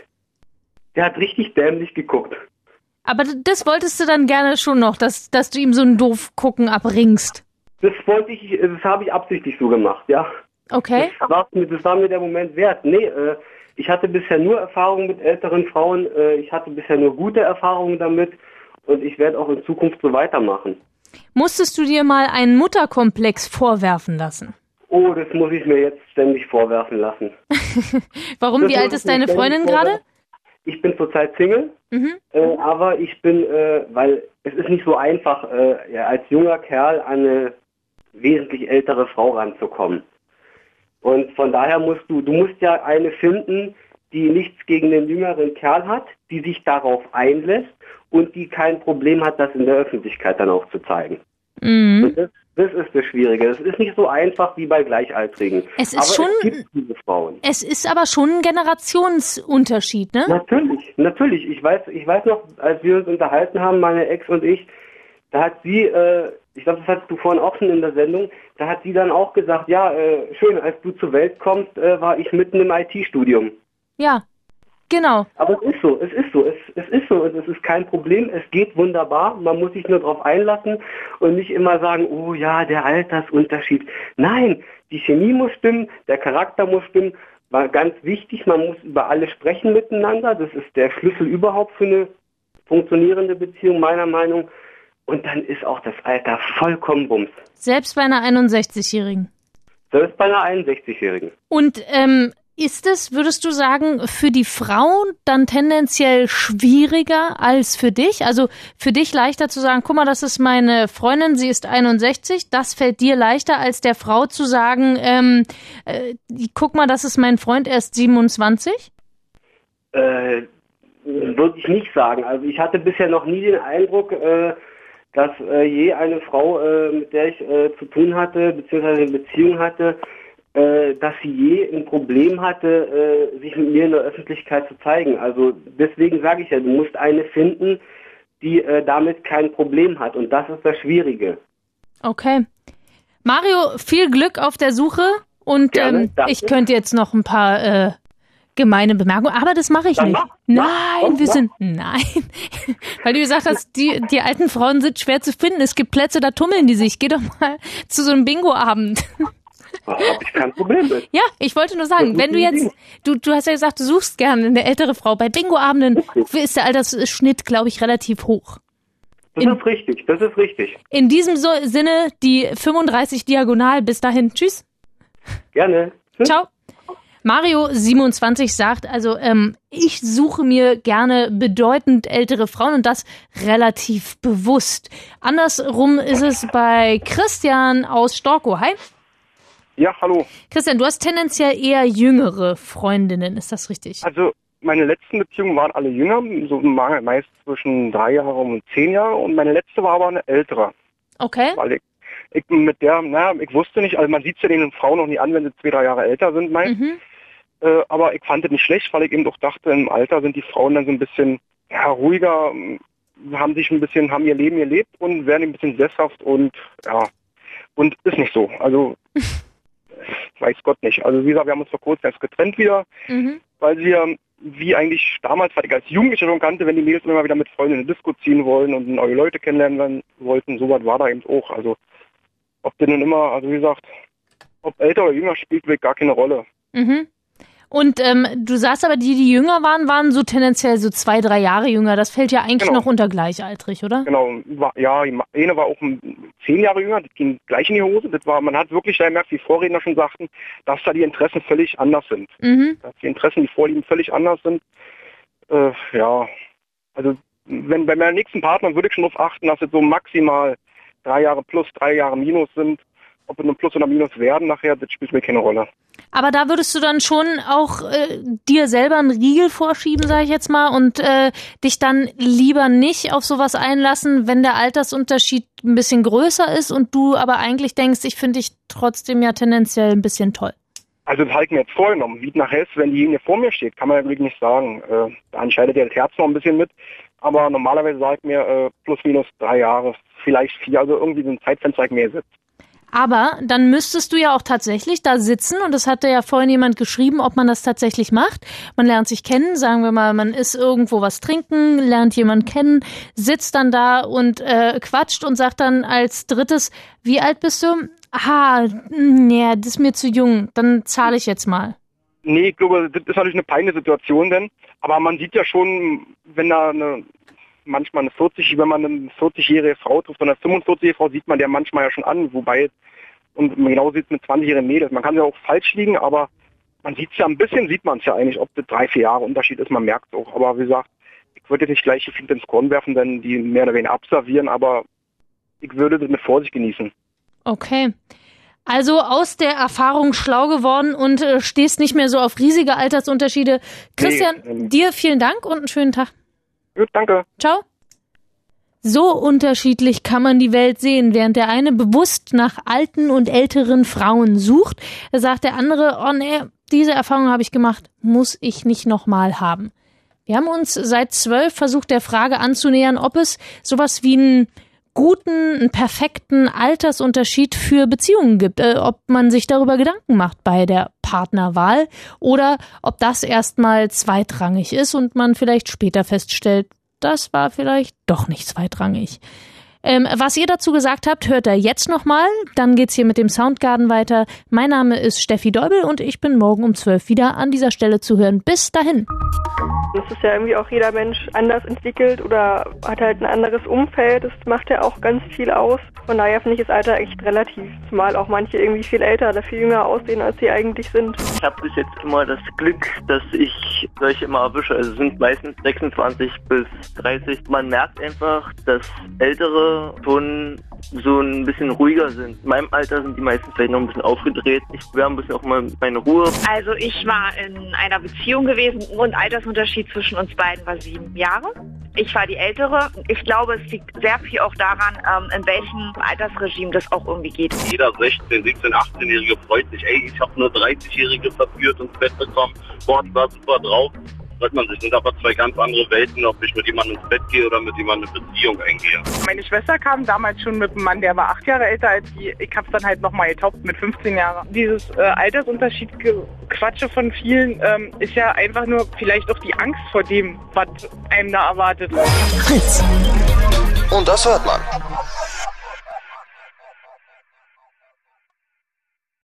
Der hat richtig dämlich geguckt. Aber das wolltest du dann gerne schon noch, dass, dass du ihm so ein doof Gucken abringst. Das wollte ich, das habe ich absichtlich so gemacht, ja. Okay. Das war, mir- das war mir der Moment wert. Nee, äh, ich hatte bisher nur Erfahrungen mit älteren Frauen. Äh, ich hatte bisher nur gute Erfahrungen damit. Und ich werde auch in Zukunft so weitermachen. Musstest du dir mal einen Mutterkomplex vorwerfen lassen? Oh, das muss ich mir jetzt ständig vorwerfen lassen. Warum? Das Wie alt muss ist ich mir deine ständig Freundin gerade? vorwerfen. Ich bin zurzeit Single, Mhm. äh, aber ich bin, äh, weil es ist nicht so einfach, äh, ja, als junger Kerl an eine wesentlich ältere Frau ranzukommen. Und von daher musst du, du musst ja eine finden, die nichts gegen den jüngeren Kerl hat, die sich darauf einlässt und die kein Problem hat, das in der Öffentlichkeit dann auch zu zeigen. Mhm. Und das, das ist das Schwierige. Es ist nicht so einfach wie bei Gleichaltrigen. Es ist aber schon- es gibt diese Frauen. Es ist aber schon ein Generationsunterschied, ne? Natürlich, natürlich. Ich weiß, ich weiß noch, als wir uns unterhalten haben, meine Ex und ich, da hat sie, äh, ich glaube, das hattest du vorhin auch schon in der Sendung, da hat sie dann auch gesagt, ja, äh, schön, als du zur Welt kommst, äh, war ich mitten im I T-Studium. Ja, genau. Aber es ist so, es ist so, es, es ist so und es ist kein Problem, es geht wunderbar, man muss sich nur darauf einlassen und nicht immer sagen, oh ja, der Altersunterschied. Nein, die Chemie muss stimmen, der Charakter muss stimmen, war ganz wichtig, man muss über alles sprechen miteinander, das ist der Schlüssel überhaupt für eine funktionierende Beziehung, meiner Meinung nach. Und dann ist auch das Alter vollkommen Bums. Selbst bei einer einundsechzigjährigen. Selbst bei einer einundsechzigjährigen. Und ähm, ist es, würdest du sagen, für die Frau dann tendenziell schwieriger als für dich? Also für dich leichter zu sagen, guck mal, das ist meine Freundin, sie ist einundsechzig. Das fällt dir leichter, als der Frau zu sagen, ähm, äh, guck mal, das ist mein Freund, er ist siebenundzwanzig? Äh, würde ich nicht sagen. Also ich hatte bisher noch nie den Eindruck, äh, dass äh, je eine Frau, äh, mit der ich äh, zu tun hatte, beziehungsweise eine Beziehung hatte, äh, dass sie je ein Problem hatte, äh, sich mit mir in der Öffentlichkeit zu zeigen. Also deswegen sage ich ja, du musst eine finden, die äh, damit kein Problem hat. Und das ist das Schwierige. Okay. Mario, viel Glück auf der Suche und Gerne, ähm, danke. ich könnte jetzt noch ein paar äh, gemeine Bemerkungen, aber das mache ich Dann nicht. mach, nein, mach, wir mach. sind, nein, weil du gesagt hast, die, die alten Frauen sind schwer zu finden. Es gibt Plätze, da tummeln die sich. Geh doch mal zu so einem Bingo-Abend. Da habe ich kein Problem mit. Ja, ich wollte nur sagen, Das wenn du ist ein jetzt, du, du hast ja gesagt, du suchst gerne eine ältere Frau. Bei Bingo-Abenden ist der Altersschnitt, glaube ich, relativ hoch. Das ist richtig, das ist richtig. In diesem so Sinne, die fünfunddreißig diagonal. Bis dahin. Tschüss. Gerne. Tschüss. Ciao. Mario siebenundzwanzig sagt, also ähm, ich suche mir gerne bedeutend ältere Frauen und das relativ bewusst. Andersrum ist es bei Christian aus Storkow. Hi. Ja, hallo. Christian, du hast tendenziell eher jüngere Freundinnen, ist das richtig? Also meine letzten Beziehungen waren alle jünger, so meist zwischen drei Jahre und zehn Jahre und meine letzte war aber eine ältere. Okay. Weil ich, ich mit der, naja, ich wusste nicht, also man sieht es ja den Frauen noch nie an, wenn sie zwei, drei Jahre älter sind meist. Mhm. Äh, aber ich fand es nicht schlecht, weil ich eben doch dachte, im Alter sind die Frauen dann so ein bisschen ja, ruhiger, haben sich ein bisschen, haben ihr Leben gelebt und werden ein bisschen sesshaft und ja, und ist nicht so. Also weiß Gott nicht. Also wie gesagt, wir haben uns vor kurzem erst getrennt wieder, Mhm. weil wir, wie eigentlich damals, was ich als Jugendlicher schon kannte, wenn die Mädels immer wieder mit Freunden in eine Disco ziehen wollen und neue Leute kennenlernen wollten, sowas war da eben auch. Also ob der nun immer, also wie gesagt, ob älter oder jünger spielt wirklich gar keine Rolle. Mhm. Und ähm, du sagst aber, die, die jünger waren, waren so tendenziell so zwei, drei Jahre jünger. Das fällt ja eigentlich Genau. noch unter gleichaltrig, oder? Genau, war, ja, die eine war auch um zehn Jahre jünger, die ging gleich in die Hose. Das war, man hat wirklich da gemerkt, wie Vorredner schon sagten, dass da die Interessen völlig anders sind. Mhm. Dass die Interessen, die Vorlieben völlig anders sind. Äh, ja, also wenn bei meinem nächsten Partner würde ich schon darauf achten, dass es so maximal drei Jahre plus, drei Jahre minus sind. Ob wir nur Plus oder Minus werden nachher, das spielt mir keine Rolle. Aber da würdest du dann schon auch äh, dir selber einen Riegel vorschieben, sage ich jetzt mal, und äh, dich dann lieber nicht auf sowas einlassen, wenn der Altersunterschied ein bisschen größer ist und du aber eigentlich denkst, ich finde dich trotzdem ja tendenziell ein bisschen toll. Also das habe ich mir jetzt vorgenommen. Wie es nachher ist, wenn diejenige vor mir steht, kann man ja wirklich nicht sagen. Äh, da entscheidet ja das Herz noch ein bisschen mit. Aber normalerweise sage ich mir äh, plus minus drei Jahre, vielleicht vier, also irgendwie so ein Zeitfenster, ich mir sitzt. Aber dann müsstest du ja auch tatsächlich da sitzen, und das hatte ja vorhin jemand geschrieben, ob man das tatsächlich macht. Man lernt sich kennen, sagen wir mal, man ist irgendwo was trinken, lernt jemanden kennen, sitzt dann da und äh, quatscht und sagt dann als drittes, wie alt bist du? Ah, nee, das ist mir zu jung, dann zahle ich jetzt mal. Nee, ich glaube, das ist natürlich eine peinliche Situation denn, aber man sieht ja schon, wenn da eine manchmal eine vierzig, wenn man eine vierzigjährige Frau trifft oder eine fünfundvierzigjährige Frau, sieht man der manchmal ja schon an, wobei, und genau sieht es mit zwanzigjährigen Mädels. Man kann ja auch falsch liegen, aber man sieht es ja ein bisschen, sieht man es ja eigentlich, ob das drei, vier Jahre Unterschied ist, man merkt es auch. Aber wie gesagt, ich würde jetzt nicht gleich die Flinte ins Korn werfen, denn die mehr oder weniger abservieren, aber ich würde das mit Vorsicht genießen. Okay. Also aus der Erfahrung schlau geworden und äh, stehst nicht mehr so auf riesige Altersunterschiede. Christian, nee, ähm, dir vielen Dank und einen schönen Tag. Gut, danke. Ciao. So unterschiedlich kann man die Welt sehen. Während der eine bewusst nach alten und älteren Frauen sucht, sagt der andere, oh nee, diese Erfahrung habe ich gemacht, muss ich nicht nochmal haben. Wir haben uns seit zwölf versucht, der Frage anzunähern, ob es sowas wie einen guten, einen perfekten Altersunterschied für Beziehungen gibt, äh, ob man sich darüber Gedanken macht bei der Partnerwahl oder ob das erstmal zweitrangig ist und man vielleicht später feststellt, das war vielleicht doch nicht zweitrangig. Ähm, was ihr dazu gesagt habt, hört ihr jetzt nochmal. Dann geht's hier mit dem Soundgarden weiter. Mein Name ist Steffi Deubel und ich bin morgen um zwölf wieder an dieser Stelle zu hören. Bis dahin. Es ist ja irgendwie auch jeder Mensch anders entwickelt oder hat halt ein anderes Umfeld. Das macht ja auch ganz viel aus. Von daher finde ich das Alter echt relativ. Zumal auch manche irgendwie viel älter oder viel jünger aussehen, als sie eigentlich sind. Ich habe bis jetzt immer das Glück, dass ich solche immer erwische. Also es sind meistens sechsundzwanzig bis dreißig. Man merkt einfach, dass Ältere schon so ein bisschen ruhiger sind. In meinem Alter sind die meisten vielleicht noch ein bisschen aufgedreht. Ich wäre ein bisschen auch mal meine Ruhe. Also ich war in einer Beziehung gewesen und Altersunterschied zwischen uns beiden war sieben Jahre. Ich war die Ältere. Ich glaube, es liegt sehr viel auch daran, ähm, in welchem Altersregime das auch irgendwie geht. Jeder sechzehn-, siebzehn-, achtzehnjährige freut sich, ey, ich habe eine dreißigjährige verführt ins Bett bekommen. Boah, die war super drauf. Freut man sich. Sind aber zwei ganz andere Welten, ob ich mit jemandem ins Bett gehe oder mit jemandem eine Beziehung eingehe. Meine Schwester kam damals schon mit einem Mann, der war acht Jahre älter als die. Ich hab's dann halt nochmal getoppt mit fünfzehn Jahren. Dieses äh, Altersunterschied-Quatsche von vielen ähm, ist ja einfach nur vielleicht auch die Angst vor dem, was einem da erwartet. Fritz. Und das hört man.